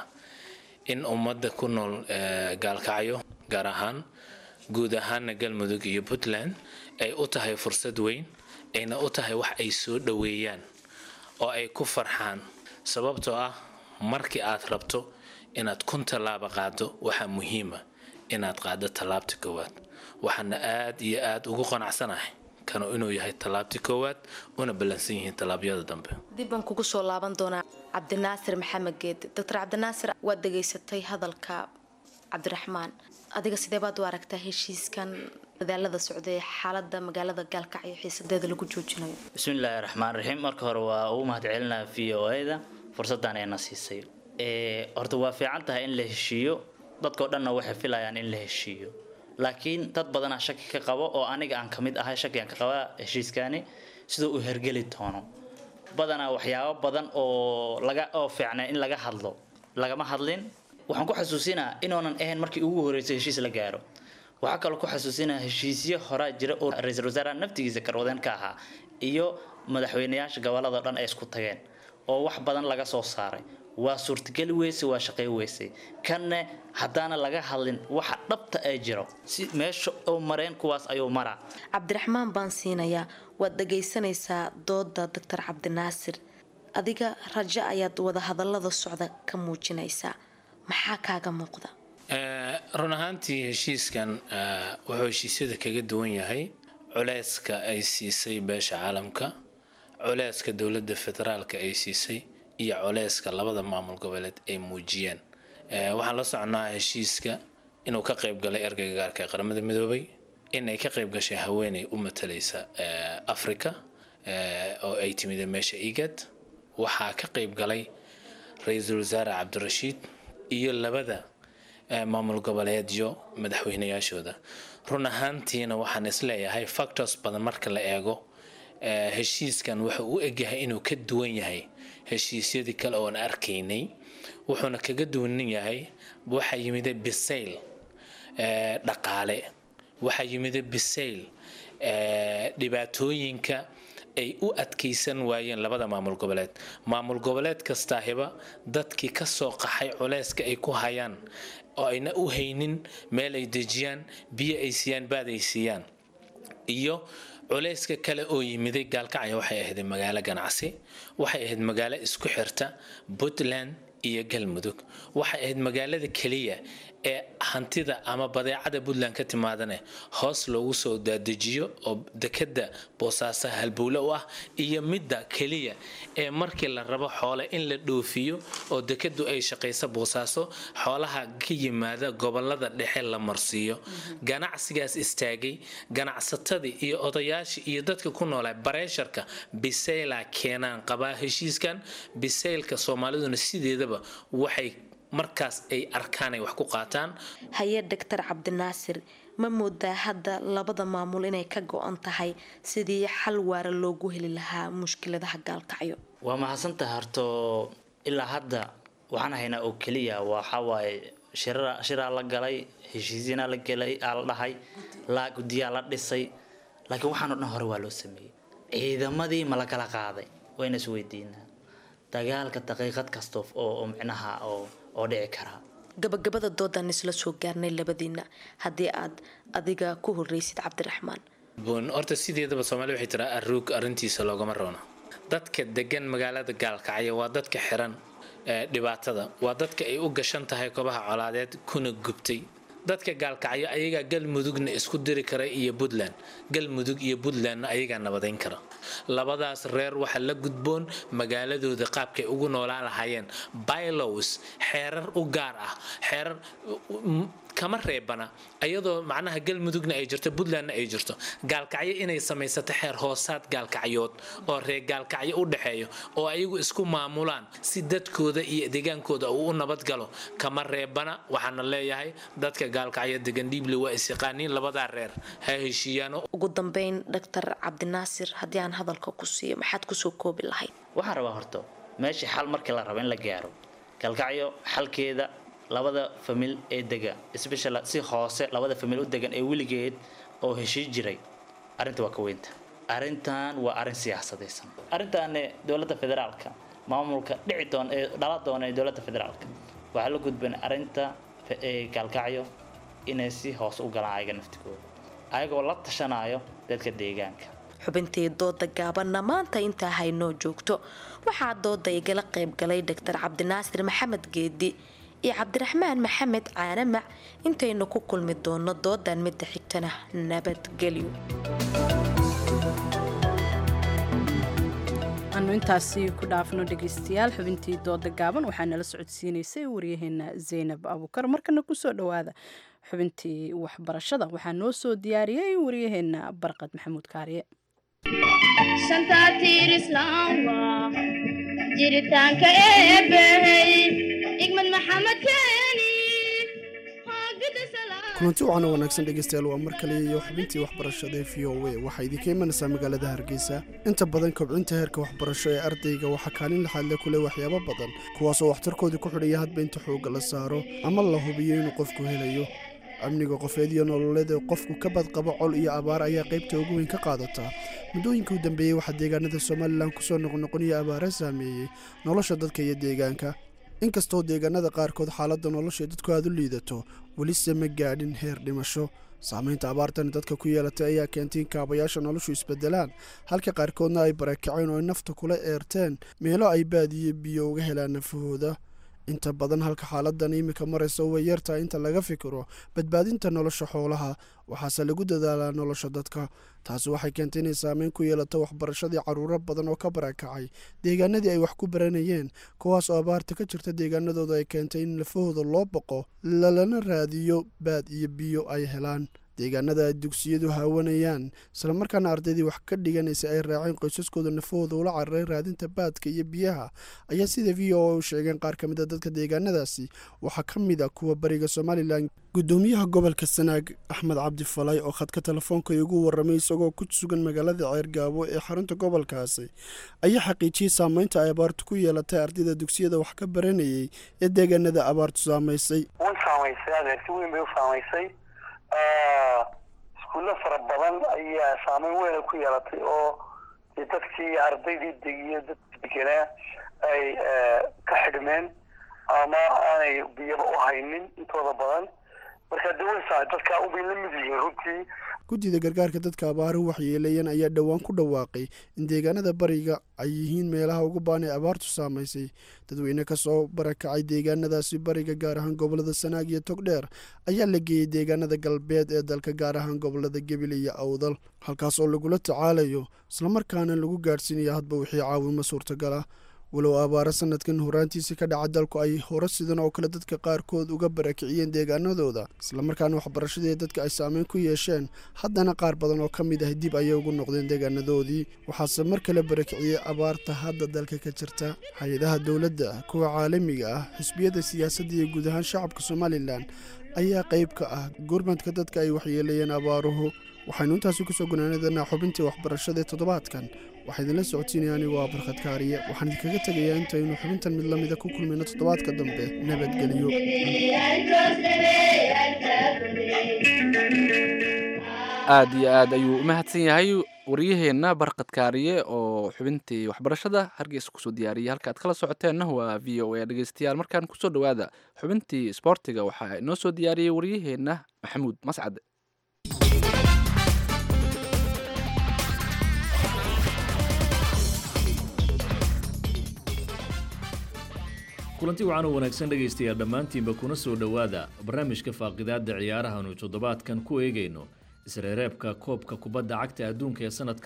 in ummadda ku nool Gaalkacyo gaar ahaan guud ahaana Galmudug iyo Puntland ay u tahay fursad weyn, ayna u tahay wax ay soo dhaweeyaan oo ay ku farxaan. sababtoo ah markii aad rabto inaad kun tallaabo qaado waxaa muhiima inaad qaado tallaabta koowaad. waxaana aad iyo aad ugu qanacsanahay kanu inuu yahay tallaabta koowaad una balansan yihiin tallaabyada dambe. dib baan kugu soo laaban doonaa Cabdinaasir Maxamed Geedi. Dr. Cabdinaasir, waad dhageysatay hadalka Cabdiraxmaan. adiga sidee baad u aragtaa heshiiskan dadaalada socday xaaladda magaalada Gaalkacyo xiisadeeda lagu joojinayo? bismillaahi raxmaani raxiim. marka hore waa ugu mahadcelinayaa VOA-da fursaddan ayna siisay. horta waa fiican tahay in la heshiiyo, dadkoo dhanna waxay filayaan in la heshiiyo, laakiin dad badanaa shaki ka qabo oo aniga aan kamid ahay shakiyan ka qabaa heshiiskani sidoo uu hergeli doono. badanaa waxyaabo badan oo fiicnaa in laga hadlo lagama hadlin. waxaan ku xasuusinaa inoonan ahayn markii ugu horeysay heshiis la gaaro. waxaa kaloo ku xasuusinaya heshiisyo horaa jira oo ra-iisul wasaaraha naftigiisa karwadeen ka ahaa iyo madaxweynayaasha gobolada dhan ay isku tageen oo wax badan laga soo saaray waa suurtageli weysay waa shaqey weysay kanne haddaana laga hadlin waxa dhabta ay jiro si meesha oo mareen kuwaas ayuu maraa. Cabdiraxmaan baan siinayaa, waad dhagaysanaysaa dooda Dr. Cabdinaasir, adiga rajo ayaad wada hadallada socda ka muujinaysaa, maxaa kaaga muuqda? run ahaantii heshiiskan wuxuu heshiisyada kaga duwan yahay culeyska ay siisay beesha caalamka, culeyska dowladda federaalka ay siisay iyo culeyska labada maamul goboleed ay muujiyeen. waxaan la soconaa heshiiska inuu ka qayb galay ergeyga gaarka ee qaramada midoobay, in ay ka qayb gashay haweeney u matalaysa Afrika oo ay timid meesha IGAD. waxaa ka qayb galay ra-iisul wasaare Cabdirashiid iyo labada maamul goboleedyo madaxweynayaashooda. run ahaantiina waxaan isleeyahay factors badan marka la eego heshiiskan wuxuu u egyahay inuu ka duwan yahay heshiisyadii kale oo aan arkaynay, wuxuuna kaga duwan yahay waxa yimid bisayl dhaqaale, waxa yimid bisayl dhibaatooyinka ay u adkaysan waayeen labada maamul goboleed. maamul goboleed kastaahiba dadkii ka soo qaxay culeyska ay ku hayaan oo ayna u haynin meel ay dejiyaan, biyo ay siiyaan, baad ay siiyaan, iyo culeyska kale oo yimiday gaalkacyo waxay ahayd magaalo ganacsi, waxay ahayd magaalo isku xirta Puntland iyo Galmudug, waxay ahayd magaalada kaliya ee hantida ama badeecada Puntland ka timaadane hoos loogu soo daadejiyo oo dekada Boosaaso halbowle u ah, iyo midda kaliya ee markii la rabo xoolo in la dhoofiyo oo dekadu ay shaqeyso Boosaaso xoolaha ka yimaada gobolada dhexe la marsiiyo. ganacsigaas istaagay, ganacsatadii iyo odayaashii iyo dadka ku noolaa bareesharka bisayla keenaan qabaa heshiiskan. bisaylka Soomaaliduna sideedaba waxay markaas ay arkaan ay wax ku qaataan. haye Dr. Cabdinaasir, ma moodaa hadda labada maamul inay ka go'an tahay sidii xal waara loogu heli lahaa mushkiladaha gaalkacyo? waa mahadsantahay horto ilaa hadda waxaan haynaa oo kaliya waxa waaye shiraa la galay, heshiisina la galay, la dhahay la gudiya la dhisay, laakiin waxaan oo dhan hore waa loo sameeyay. ciidamadii ma la kala qaaday wayna is weydiinaa dagaalka daqiiqad kasta oo micnaha oo dhici kara. gabagabada doodan isla soo gaarnay labadiina, haddii aad adiga ku horeysid Cabdiraxmaan. horta sideedaba Soomaaliya waxay tiraa aruug arintiisa loogama roona. dadka degan magaalada gaalkacyo waa dadka xiran dhibaatada, waa dadka ay u gashan tahay kobaha colaadeed kuna gubtay. dadka gaalkacyo ayaga Galmudugna isku diri kara iyo Puntland, Galmudug iyo Puntlandna ayaga nabadeyn kara. labadaas reer waxa la gudboon magaaladooda qaabkay ugu noolaan lahaayeen bylaws, xeerar u gaar ah, xeerar kama reebana ayadoo macnaha Galmudugna ay jirto Puntlandna ay jirto. gaalkacyo inay samaysato xeer hoosaad gaalkacyood oo reer gaalkacyo u dhaxeeyo oo ayagu isku maamulaan si dadkooda iyo deegaankooda uu u nabad galo kama reebana. waxaana leeyahay dadka gaalkacyo degan Dhiible waa isqaaniin labada reer ha heshiiyaan. ugu dambeyn Dr. Cabdinaasir, haddii aan hadalka ku siiyo maxaad ku soo koobi lahayd? waxaan rabaa horto meeshii xal markii la rabo in la gaaro gaalkacyo xalkeeda labada famil ee dega especially si hoose labada famil u degan ee wiligeed oo heshiis jiray. arinta waa ka weynta, arintan waa arin siyaasadeysan. arintan dowladda federaalka maamulka dhici doon ee dhala doon ee dowladda federaalka waxa la gudbin arinta gaalkacyo inay si hoos u galaan ayaga naftigooda ayagoo la tashanayo dadka deegaanka. xubintii dooda gaabanna maanta intaa haynoo joogto. waxaa dooda igala qayb galay Dr. Cabdinaasir Maxamed Geedi iyo Cabdiraxmaan Maxamed Caanamac. intaynu ku kulmi doono doodan midda xigtana nabadgelyo. anu intaasi ku dhaafno dhegeystayaal xubintii dooda gaaban waxaa nala socodsiinaysay waryaheena Zaynab Abuukar. markana kusoo dhawaada xubintii waxbarashada waxaa noo soo diyaariyey waryaheena Barqad Maxamuud Kaariye. shantaatiir islaam waa jiritaanka eebbahey igmad maxamed keeni. kulanti wacan wanaagsan dhegeystayaal, waa mar kale iyo xubintii waxbarashada ee VOA. waxaa idinka imanaysaa magaalada Hargeysa. inta badan kobcinta heerka waxbarasho ee ardayga waxaa kaalin laxaad le ku leh waxyaabo badan, kuwaasoo waxtarkoodii ku xidhaya hadba inta xoogga la saaro ama la hubiyo inuu qofku helayo. amniga qofeed iyo nololeed ee qofku ka badqabo col iyo abaar ayaa qaybta ugu weyn ka qaadata muddooyinkii u dambeeyey waxaa deegaanada somalilan kusoo noqnoqoniyo abaara saameeyey nolosha dadka iyo deegaanka inkastoo deegaanada qaarkood xaaladda nolosha dadku aad u liidato welise ma gaadhin heer dhimasho saamaynta abaartani dadka ku yeelatay ayaa keentay in kaabayaasha noloshu isbedelaan halka qaarkoodna ay barakaceen oo ay nafta kula eerteen meelo ay baadiyo biyo uga helaan nafahooda inta badan halka xaaladan iminka maraysa way yartahay inta laga fikiro badbaadinta nolosha xoolaha waxaase lagu dadaalaa nolosha dadka taasi waxay keentay inay saameyn ku yeelato waxbarashadii caruuro badan oo ka barakacay deegaanadii ay wax ku baranayeen kuwaas oo abaarta ka jirta deegaanadooda ay keentay in lafahooda loo boqo lalana raadiyo baad iyo biyo ay helaan deegaanada ay dugsiyadu haawanayaan islamarkaana ardaydii wax ka dhiganaysa ay raaceen qoysaskooda nafahooda ula cararay raadinta baadka iyo biyaha ayaa sida v o a u sheegeen qaar ka mid a dadka deegaanadaasi waxaa ka mid a kuwa bariga somalilan gudoomiyaha gobolka sanaag axmed cabdi falay oo khadka telefoonka igu warramay isagoo ku sugan magaalada ceergaabo ee xarunta gobolkaasi ayaa xaqiijiyey saameynta ay abaartu ku yeelatay ardayda dugsiyada wax ka baranayay ee deegaanada abaartu saamaysay iskuulla fara badan ayaa saameyn weyna ku yeelatay oo dadkii ardaydii degiyo dadka deganaa ay ka xidhmeen ama aanay biyaba u haynin intooda badan marka dawasa dadka ubay la mid yihiin runtii guddida gargaarka dadka abaaruhu waxyeeleeyeen ayaa dhowaan ku dhawaaqay in deegaanada bariga ay yihiin meelaha ugu baan ee abaartu saamaysay dadweyne ka soo barakacay deegaanadaasi bariga gaar ahaan gobolada sanaag iyo togdheer ayaa la geeyey deegaanada galbeed ee dalka gaar ahaan gobolada gebil iyo awdal halkaas oo lagula tacaalayo islamarkaana lagu gaadhsiinayo hadba wixii caawimo suurtagala walow abaaro sanadkan horaantiisa ka dhaca dalku ay hore sidan oo kale dadka qaarkood uga barakiciyeen deegaanadooda islamarkaana waxbarashadii dadka ay saameyn ku yeesheen haddana qaar badan oo ka mid ah dib ayay ugu noqdeen deegaanadoodii waxaase mar kale barakiciyey abaarta hadda dalka ka jirta hay-adaha dowladda kuwa caalamiga ah xisbiyada siyaasadda iyo guud ahaan shacabka somalilan ayaa qayb ka ah gurmadka dadka ay waxyeeleeyeen abaaruhu waxaynu intaasi kusoo gunaanadanaa xubintii waxbarashada ee toddobaadkan waxaa idinla socotiinaya anigu waa barkhad kaariye waxaan idinkaga tegayaa intaynu xubintan mid lamida ku kulmayno toddobaadka dambe nabadgelyo aad iyo aad ayuu u mahadsan yahay waryaheenna barkhad kaariye oo xubintii waxbarashada hargeysa kusoo diyaariyay halka aad kala socoteenna waa v o a dhegeystayaal markaan kusoo dhowaada xubintii isboortiga waxaa inoo soo diyaariyey waryaheenna maxamuud mascad kulanti wacan oo wanaagsan dhegaystayaal dhammaantiinba kuna soo dhowaada barnaamijka faaqidaadda ciyaarahaanu toddobaadkan ku eegayno isreereebka koobka kubadda cagta adduunka ee sanadka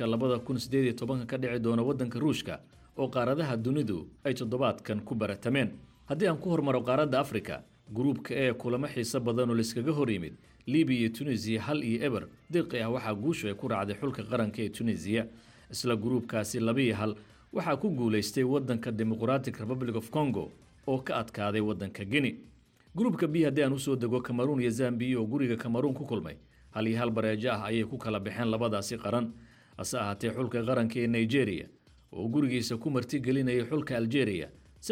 2018 ka dhici doona waddanka ruushka oo qaaradaha dunidu ay toddobaadkan ku baratameen haddii aan ku hormaro qaaradda afrika gruubka ee kulamo xiiso badan oo laiskaga hor yimid libiya iyo tunisiya 1-0 diiqi ah waxaa guushu ay ku raacday xulka qaranka ee tunisiya isla gruubkaasi 2-1 waxaa ku guulaystay waddanka Democratic Republic of Congo oo ka adkaaday waddanka Guinea. Gruubka B haddii aan u soo dego Cameroon iyo Zambia oo guriga Cameroon ku kulmay 1-1 bareejo ah ayay ku kala baxeen labadaasi qaran hase ahaatee xulka qaranka ee Nigeria oo gurigiisa ku martigelinaya xulka Algeria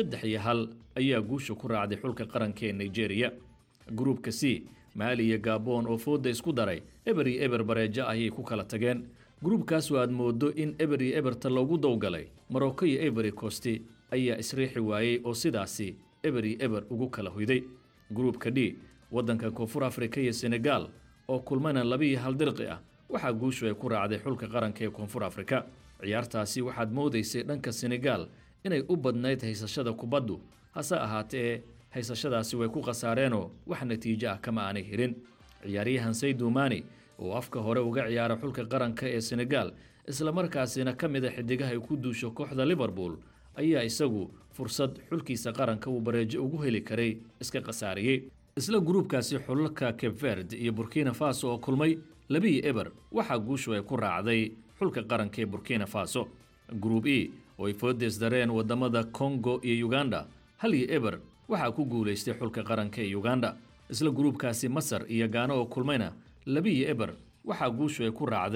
3-1 ayaa guusha ku raacday xulka qaranka ee Nigeria. Gruubka C Mali iyo Gabon oo fooda isku daray eber bareejo ayay ku kala tageen. gruubkaas oo aad moodo in eberta loogu dowgalay Morocco iyo Ivory Coast ayaa isriixi waayay oo sidaasi eber ugu kala hoyday. gruubka D waddanka Koonfur Afrika iyo Senegal oo kulmana 2-1 dirqi ah waxaa guushu ay ku raacday xulka qaranka ee Koonfur Afrika. ciyaartaasi waxaad moodaysay dhanka Senegal inay u badnayd haysashada kubaddu hase ahaatee haysashadaasi way ku khasaareenoo wax natiijo ah kama aanay helin. ciyaaryahan Sadio Mane oo afka hore uga ciyaara xulka qaranka ee Senegal isla markaasina ka mid ah xidigaha ay ku duusho kooxda Liverpool ayaa isagu fursad xulkiisa qaranka uu bareejo ugu heli karay iska qasaariyay. isla gruubkaasi xulka Cape Verde iyo Burkina Faso oo kulmay 2-1 waxaa guushu ay ku raacday xulka qaranka ee Burkina Faso. Group E oo ay foodes dareen wadamada Congo iyo Uganda 1-1 waxaa ku guuleystay xulka qaranka ee Uganda. isla gruubkaasi Masar iyo Ghana oo kulmayna 2-1 waxaa guushu ay ku raacday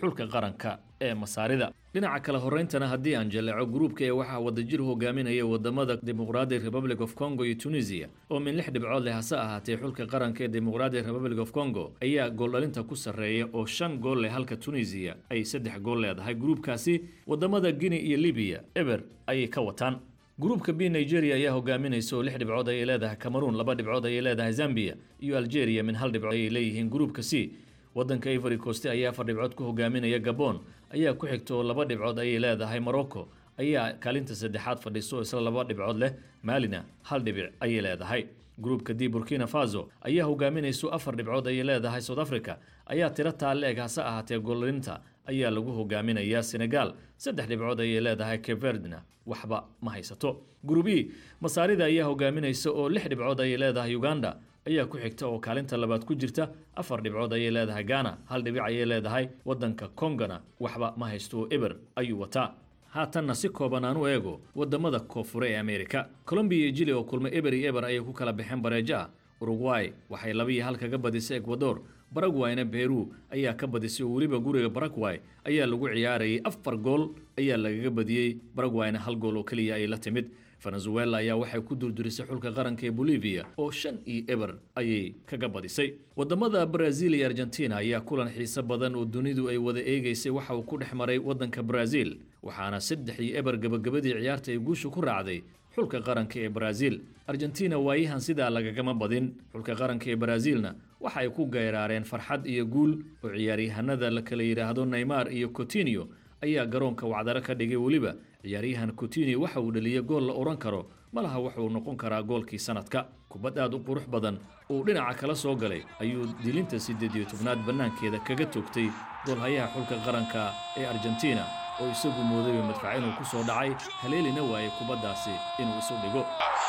xulka qaranka ee masaarida. dhinaca kale horeyntana haddii aan jaleeco gruubka ee waxaa wadajir hogaaminaya wadamada Democratic Republic of Congo iyo Tunisia oo min 6 dhibcood leh hase ahaatee xulka qaranka ee Democratic Republic of Congo ayaa gool dhalinta ku sareeya oo 5 gool leh halka Tunisia ay 3 gool leedahay. gruubkaasi wadamada Guinea iyo Libya eber ayay ka wataan. gruubka B Nigeria ayaa hogaaminaysa oo 6 dhibcood ay leedahay, Cameroon 2 dhibcood ay leedahay, Zambia iyo Algeria min 1 dhibcood ay leeyihiin. gruubka C wadanka Ivory Coast ayaa 4 dhibcood ku hogaaminaya, Gabon ayaa ku xigto 2 dhibcood ay leedahay, Morocco ayaa kaalinta saddexaad fadhiso isla 2 dhibcood leh, Malina 1 dhibic ay leedahay. gruubka D Burkina Faso ayaa hogaaminaysa 4 dhibcood ay leedahay, South Africa ayaa tiro taale eg hase ahaatee goolinta ayaa lagu hogaaminaya, Senegal 3 dhibcood ay leedahay, Cape Verde waxba ma haysato. gruub E masaarida ayaa hogaaminaysa oo 6 dhibcood ay leedahay, Uganda ayaa ku xigta oo kaalinta labaad ku jirta, 4 dhibcood ay leedahay, Ghana 1 dhibic ay leedahay, wadanka Kongona waxba ma haysto, eber ayuu wataa. haatanna si kooban aan u eego wadamada koonfure ee Amerika. Colombia iyo Chile oo kulmay eber iyo eber ayay ku kala baxeen bareeja. Uruguay waxay 2-1 kaga badisay Ecuador, Paraguayna Peru ayaa ka badisay oo waliba guriga Paraguay ayaa lagu ciyaarayay 4 gool ayaa lagaga badiyay, Paraguayna 1 gool oo kaliya ay la timid. Venezuela ayaa waxay ku durdurisay xulka qaranka ee Bolivia oo 5-0 ayay kaga badisay. wadamada Brazil iyo Argentina ayaa kulan xiiso badan oo dunidu ay wada eegaysay waxa uu ku dhexmaray wadanka Brazil, waxaana 3-0 gabagabadii ciyaarta ay guusha ku raacday xulka qaranka ee Brazil. Argentina waayahan sidaa lagagama badin, xulka qaranka ee Brazilna waxa ay ku geeraareen farxad iyo guul oo ciyaaryahanada la kala yiraahdo Neymar iyo Coutinho ayaa garoonka wacdara ka dhigay. waliba ciyaaryahan Coutinho waxa uu dhaliyay gool la oran karo malaha waxa uu noqon karaa goolkii sanadka. kubad aad u qurux badan oo dhinaca kala soo galay ayuu dilinta 18aad banaankeeda kaga toogtay goolhayaha xulka qaranka ee Argentina oo isagu mooday madfac inuu ku soo dhacay, haleelina waayay kubadaasi inuu isu dhigo.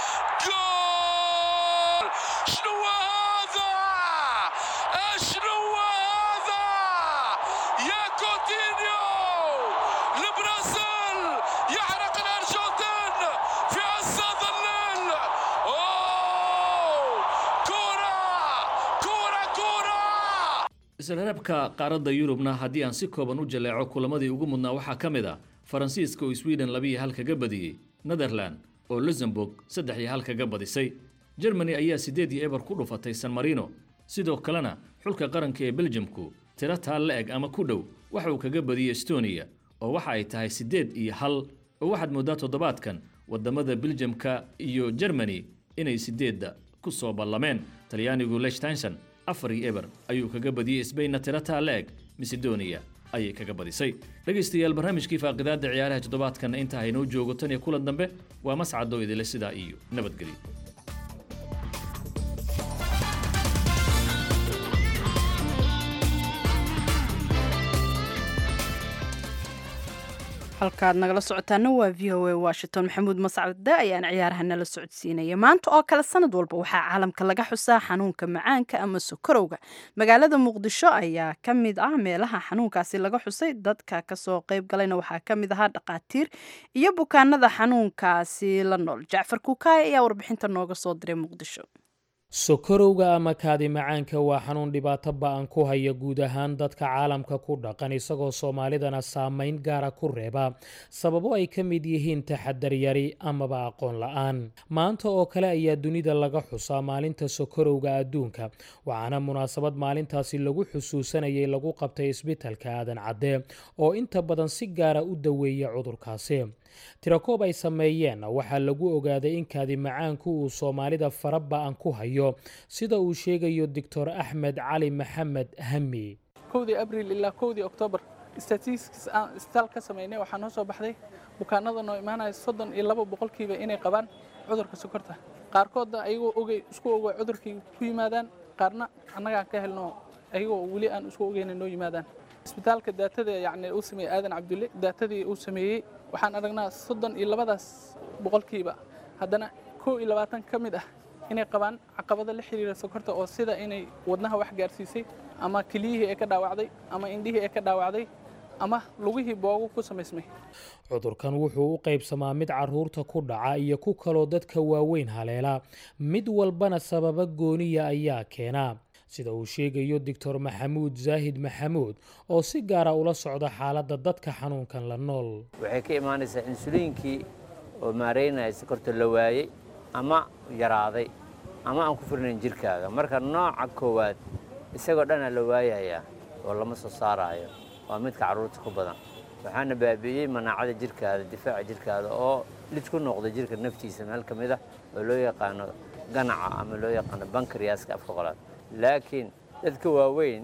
isreebka qaaradda Yurubna haddii aan si kooban u jaleeco kulamadii ugu mudnaa waxaa ka mid ah Faransiiska oo Sweden 2-1 kaga badiyay, Netherland oo Luxembourg 3-1 kaga badisay, Germany ayaa 8-0 ku dhufatay San Marino. sidoo kalena xulka qaranka ee Belgiumku tiro taal la eg ama ku dhow waxa uu kaga badiyay Estonia oo waxa ay tahay 8-1 oo waxaad moodaa toddobaadkan wadamada Belgiumka iyo Germany inay 8 ku soo ballameen. Talyaanigu Liechtenstein 4-0 ayuu kaga badiyay, Spain tiro taal la eg Macedonia ayay kaga badisay. dhageystayaal barnaamijkii faaqidaada ciyaaraha toddobaadkan inta ay noo joogo tan iyo kulan dambe waa mascado idile sidaa iyo nabadgelyo. halkaad nagala socotaana waa VOA Washington. maxamuud mascade ayaan ciyaaraha nala socodsiinaya. maanta oo kale sanad walba waxaa caalamka laga xusaa xanuunka macaanka ama sokorowga. magaalada muqdisho ayaa ka mid ah meelaha xanuunkaasi laga xusay. dadka kasoo qayb galayna waxaa ka mid ahaa dhaqaatiir iyo bukaanada xanuunkaasi la nool. Jacfar Kukaay ayaa warbixinta nooga soo diray muqdisho. sokorowga ama kaadi macaanka waa xanuun dhibaato ba'an ku haya guud ahaan dadka caalamka ku dhaqan, isagoo soomaalidana saameyn gaara ku reeba sababo ay ka mid yihiin taxadar yari amaba aqoon la'aan. maanta oo kale ayaa dunida laga xusaa maalinta sokorowga adduunka, waxaana munaasabad maalintaasi lagu xusuusanayay lagu qabtay isbitaalka aadan cadde oo inta badan si gaara u daweeya cudurkaasi. tirakoob ay sameeyeen waxaa lagu ogaaday in kaadi macaanku uu soomaalida fara ba'an ku hayo, sida uu sheegayo Dr. Axmed Cali Maxamed Hami. 1 Abriil ilaa 1 Oktoobar statistics aan istaal ka sameynay waxaa noo soo baxday bukaanada noo imaanaya 32% inay qabaan cudurka sokorta. qaarkood ayagoo isku ogaa cudurkii ku yimaadaan, qaarna annaga ka helno ayagoo wali aan isku ogeyn noo yimaadaan. isbitaalka daatada yacni uu sameeyay Aadan Cabdulle daatadii uu sameeyay waxaan aragnaa 32% haddana 22 ka mid ah inay qabaan caqabado la xiriira sokorta oo sida inay wadnaha wax gaarsiisay ama kiliyihii ay ka dhaawacday ama indhihii ay ka dhaawacday ama lugihii boogu ku samaysmay. cudurkan wuxuu u qaybsamaa mid caruurta ku dhaca iyo ku kaloo dadka waaweyn haleela, mid walbana sababa gooniya ayaa keena. sida uu sheegayo doctor maxamuud zaahid maxamuud oo si gaara ula socda xaaladda dadka xanuunkan la nool. waxay ka imaanaysaa insuliinkii oo maareynaya sokorta la waayey ama yaraaday ama aan ku firnayn jirkaaga. marka nooca koowaad isagoo dhana la waayayaa oo lama soo saarayo waa midka carruurta ku badan, waxaana baabi'iyey manaacada jirkaada, difaaca jirkaada oo lid ku noqda jirka naftiisa meel ka mid ah oo loo yaqaano ganaca ama loo yaqaano bankriyaska afka qolaad. laakiin dadka waaweyn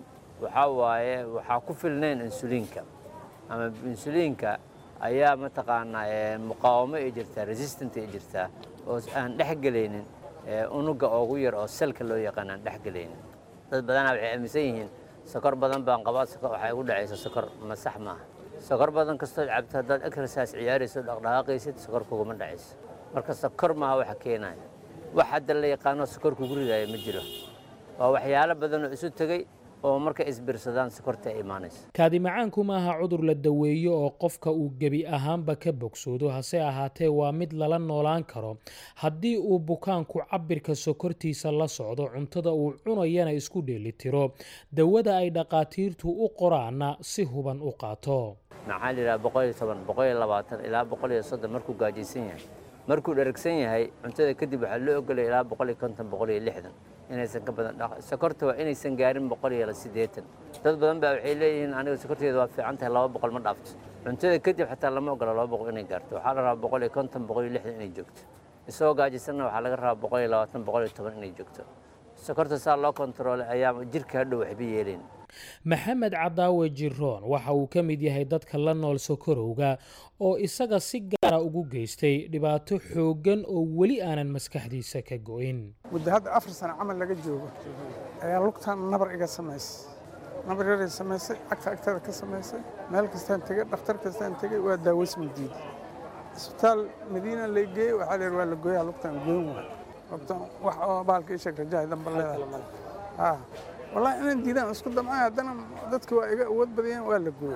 waxaa ku filnayn insuliinka ama insuliinka ayaa mataqaanaa muqaawamo ay jirtaa, resistant ay jirtaa oo aan dhexgelaynin unuga ugu yar oo selka loo yaqaan aan dhexgelaynin. dad badanaa waxay aaminsan yihiin sokor badan baan qabaa, waxay igu dhacaysa sokor, ma sax maaha. sokor badan kastoo cabto haddaad exercise ciyaarayso dhaqdhaqaaqaysid sokor kuguma dhacayso. marka sokor maaha waxa keenaya, wax hadda la yaqaano sokor kugu ridaya ma jiro. waa waxyaalo badan oo isu tegey oo markay isbirsadaan sokorta ay imaanayso. kaadi macaanku maaha cudur la daweeyo oo qofka uu gebi ahaanba ka bogsoodo, hase ahaatee waa mid lala noolaan karo haddii uu bukaanku cabirka sokortiisa la socdo, cuntada uu cunayana isku dheelitiro, dawada ay dhaqaatiirtu u qoraana si huban u qaato. maxaa la yidhaha 110, 120 ilaa 130 markuu gaajaysan yahay. markuu dheragsan yahay cuntada kadib waxaa loo ogolaya ilaa 150, 160 inaysan ka badan sokorta waa inaysan gaarin 180. dad badan baa waxay leeyihiin aniga sokorteeda waa fiican tahay 200 ma dhaafto. cuntada kadib xataa lama ogola 200 inay gaarto, waxaa la rabaa 150, 160 inay joogto. isagoo gaajaysanna waxaa laga rabaa 120, 110 inay joogto. sokorta saa loo kontaroolay ayaa jirka hadhow waxba yeelayn. maxamed cadaawe jiroon waxa uu ka mid yahay dadka la nool sokorowga oo isaga si gaara ugu geystay dhibaato xooggan oo weli aanan maskaxdiisa ka go'in. muddo hadda 4 sano camal laga joogo ayaa lugtan nabar iga samaysay, nabar yaray samaysay, agtada ka samaysay, meel kastaan tegay, dhakhtar kastaan tegay, waa daaweysma diiday. isbitaal madiina la geeyey waxaa la yidhi waa la gooyaa lugtan goyn waay. lugtan wax oo baalka ishag rajahay damba leedahay. والله أنا ديدان أسكت معايا هذانا ضدك وود بدين ولا جوي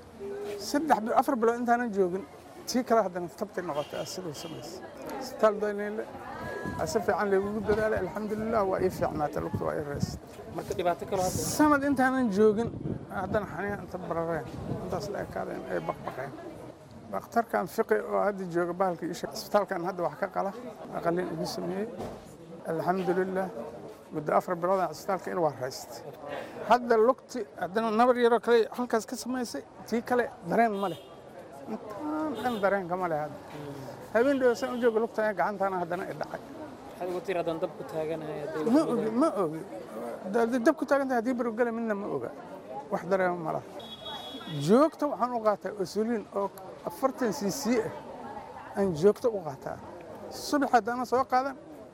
4 بلو أنت أنا جوجن تيكره هذا نفتبت النقطة أسر وسمس ستال دينين أسف عن اللي وجود ده الحمد لله وإيف عنا تلقط وإيرس ما تبعتك له سمد أنت أنا جوجن هذا حنين أنت بررين أنت أصلك هذا بقبقين بختار كان فقي وهذا جوج بالك إيش ستال كان هذا وحكى قله أقلين بسميه الحمد لله muddo 4 bilood aan isbitaalka in warhayst hadda lugti hadana nabar yaro kale halkaas ka samaysay tii kale dareen ma leh intaan dareen kama leh hadda habeen dhow san u joogo lugta gacantana hadana i dhacay waxaad ugu tiraadaan dab ku taaganahay ma ogi dab ku taagantahay haddii barugale midna ma oga wax dareen ma laha joogta waxaan u qaataa insulin oo 40 cc ah aan joogta u qaataa subax haddana soo qaadan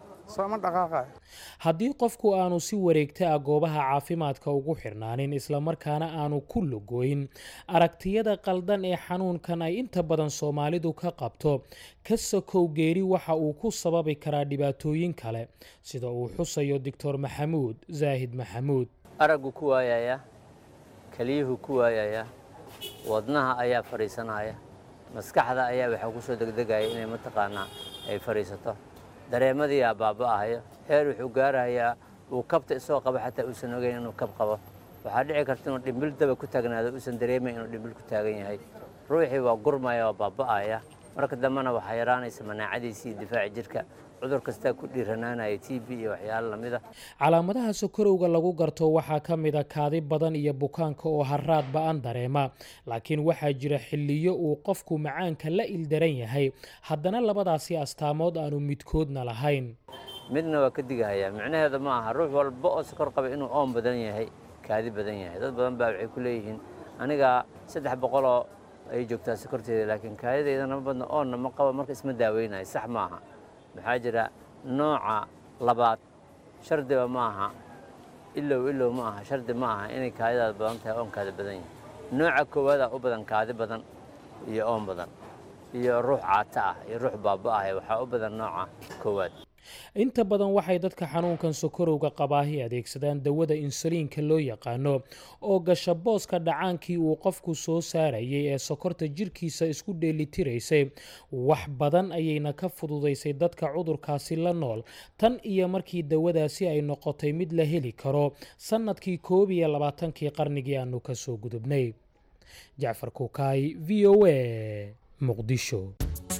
haddii qofku aanu si wareegta ah goobaha caafimaadka ugu xirnaanin islamarkaana aanu ku lugooyn aragtiyada qaldan ee xanuunkan ay inta badan Soomaalidu ka qabto ka sokow geeri waxa uu ku sababi karaa dhibaatooyin kale sida uu xusayo Dr. Maxamuud Zaahid Maxamuud. aragu ku waayaya, kaliyuhu ku waayaya, wadnaha ayaa fariisanaya, maskaxda ayaa waxa ku soo degdegaya inay mataqaanaa ay fariisato, dareemadii yaa baaba'aya, heer wuxuu gaarayaa uu kabta isoo qabo xataa uusan ogeyn inuu kab qabo. waxaa dhici karta inuu dhimbil daba ku taagnaado uusan dareemayn inuu dhimbil ku taagan yahay. ruuxii waa gurmaya, waa baaba'aya, marka dambena waxaa yaraanaysa manaacadiisii iyo difaaca jirka. cudur kasta ku dhiiranaanaya TB iyo waxyaalo lamid ah. calaamadaha sokorowga lagu garto waxaa ka mid ah kaadi badan iyo bukaanka oo haraad ba'an dareema, laakiin waxaa jira xilliyo uu qofku macaanka la ildaran yahay, haddana labadaasi astaamood aanu midkoodna lahayn. midna waa ka digahaya, micnaheedu ma aha ruux walba oo sokor qaba inuu oon badan yahay, kaadi badan yahay. dad badan baa waxay ku leeyihiin aniga 300 oo ay joogtaa sokorteeda, laakiin kaadidayda nama badna oonna ma qabo, marka isma daaweynayo. sax maaha. maxaa jira nooca labaad shardiba ma aha, ilow ma aha, shardi ma aha inay kaadidaada badan tahay oonkaada badan yahay. nooca koowaada u badan kaadi badan iyo oon badan iyo ruux caata ah iyo ruux baaba'ah waxaa u badan nooca koowaad. inta badan waxay dadka xanuunkan sokorowga qabaahi adeegsadaan dawada insuliinka loo yaqaano oo gasha booska dhacaankii uu qofku soo saarayay ee sokorta jirkiisa isku dheelitiraysay. wax badan ayayna ka fududaysay dadka cudurkaasi la nool tan iyo markii dawadaasi ay noqotay mid la heli karo sanadkii 21kii qarnigii aanu ka soo gudubnay. jacfar kukaay, v o a, muqdisho.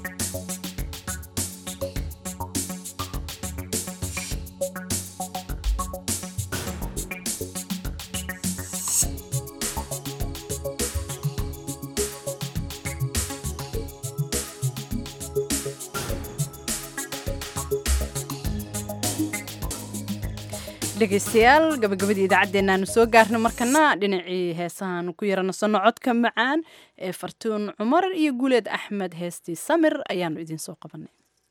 dhegeystayaal gabagabadii idaacaddeenna aanu soo gaarno markana dhinacii heesahaanu ku yaranasano codka macaan ee fartuun cumar iyo guuleed axmed heestii samir ayaanu idiin soo qabanay.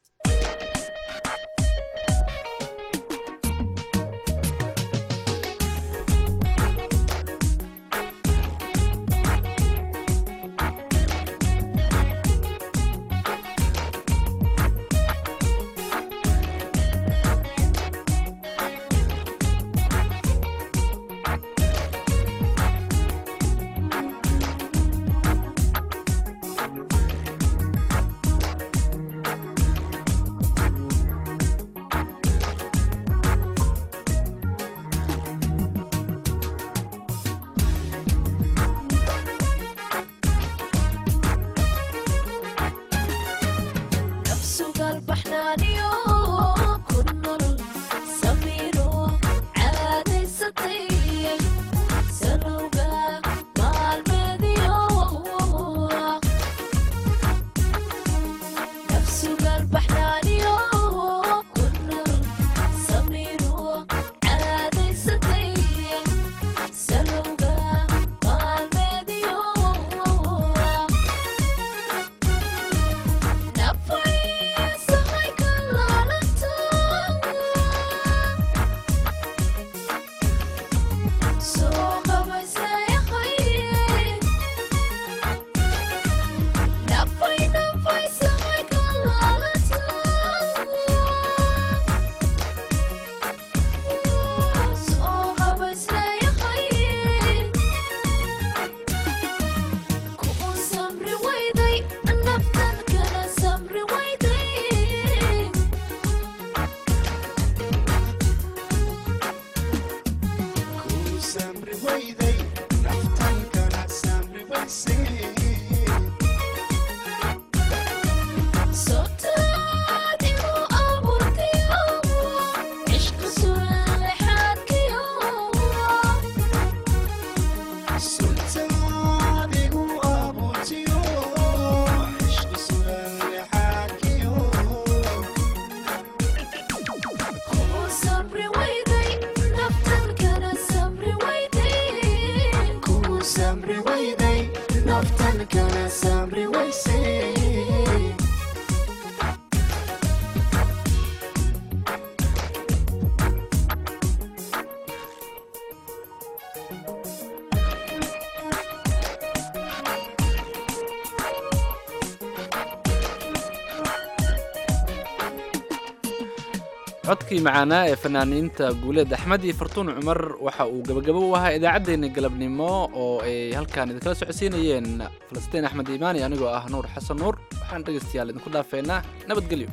codkii macaanaa ee fanaaniinta guuleed axmed iyo fartuun cumar waxa uu gabagabo u ahaa idaacaddeenna galabnimo oo ay halkaan idinkala socodsiinayeen falastiin axmed iimaani anigoo ah nuur xasan nuur waxaan dhegaystayaal idinku dhaafeynaa nabadgelyo.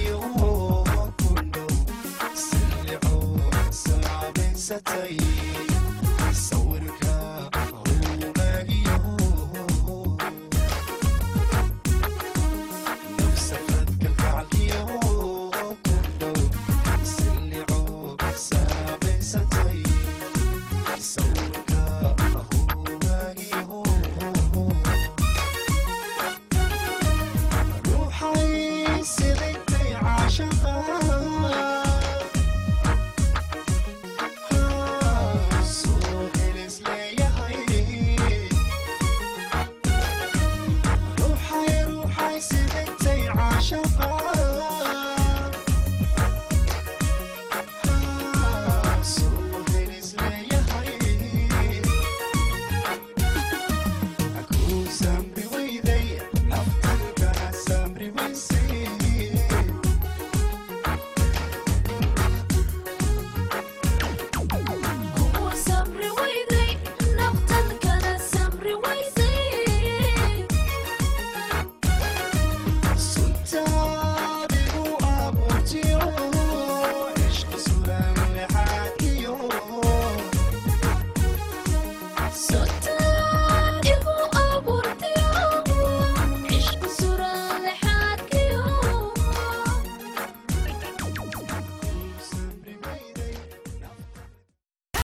Say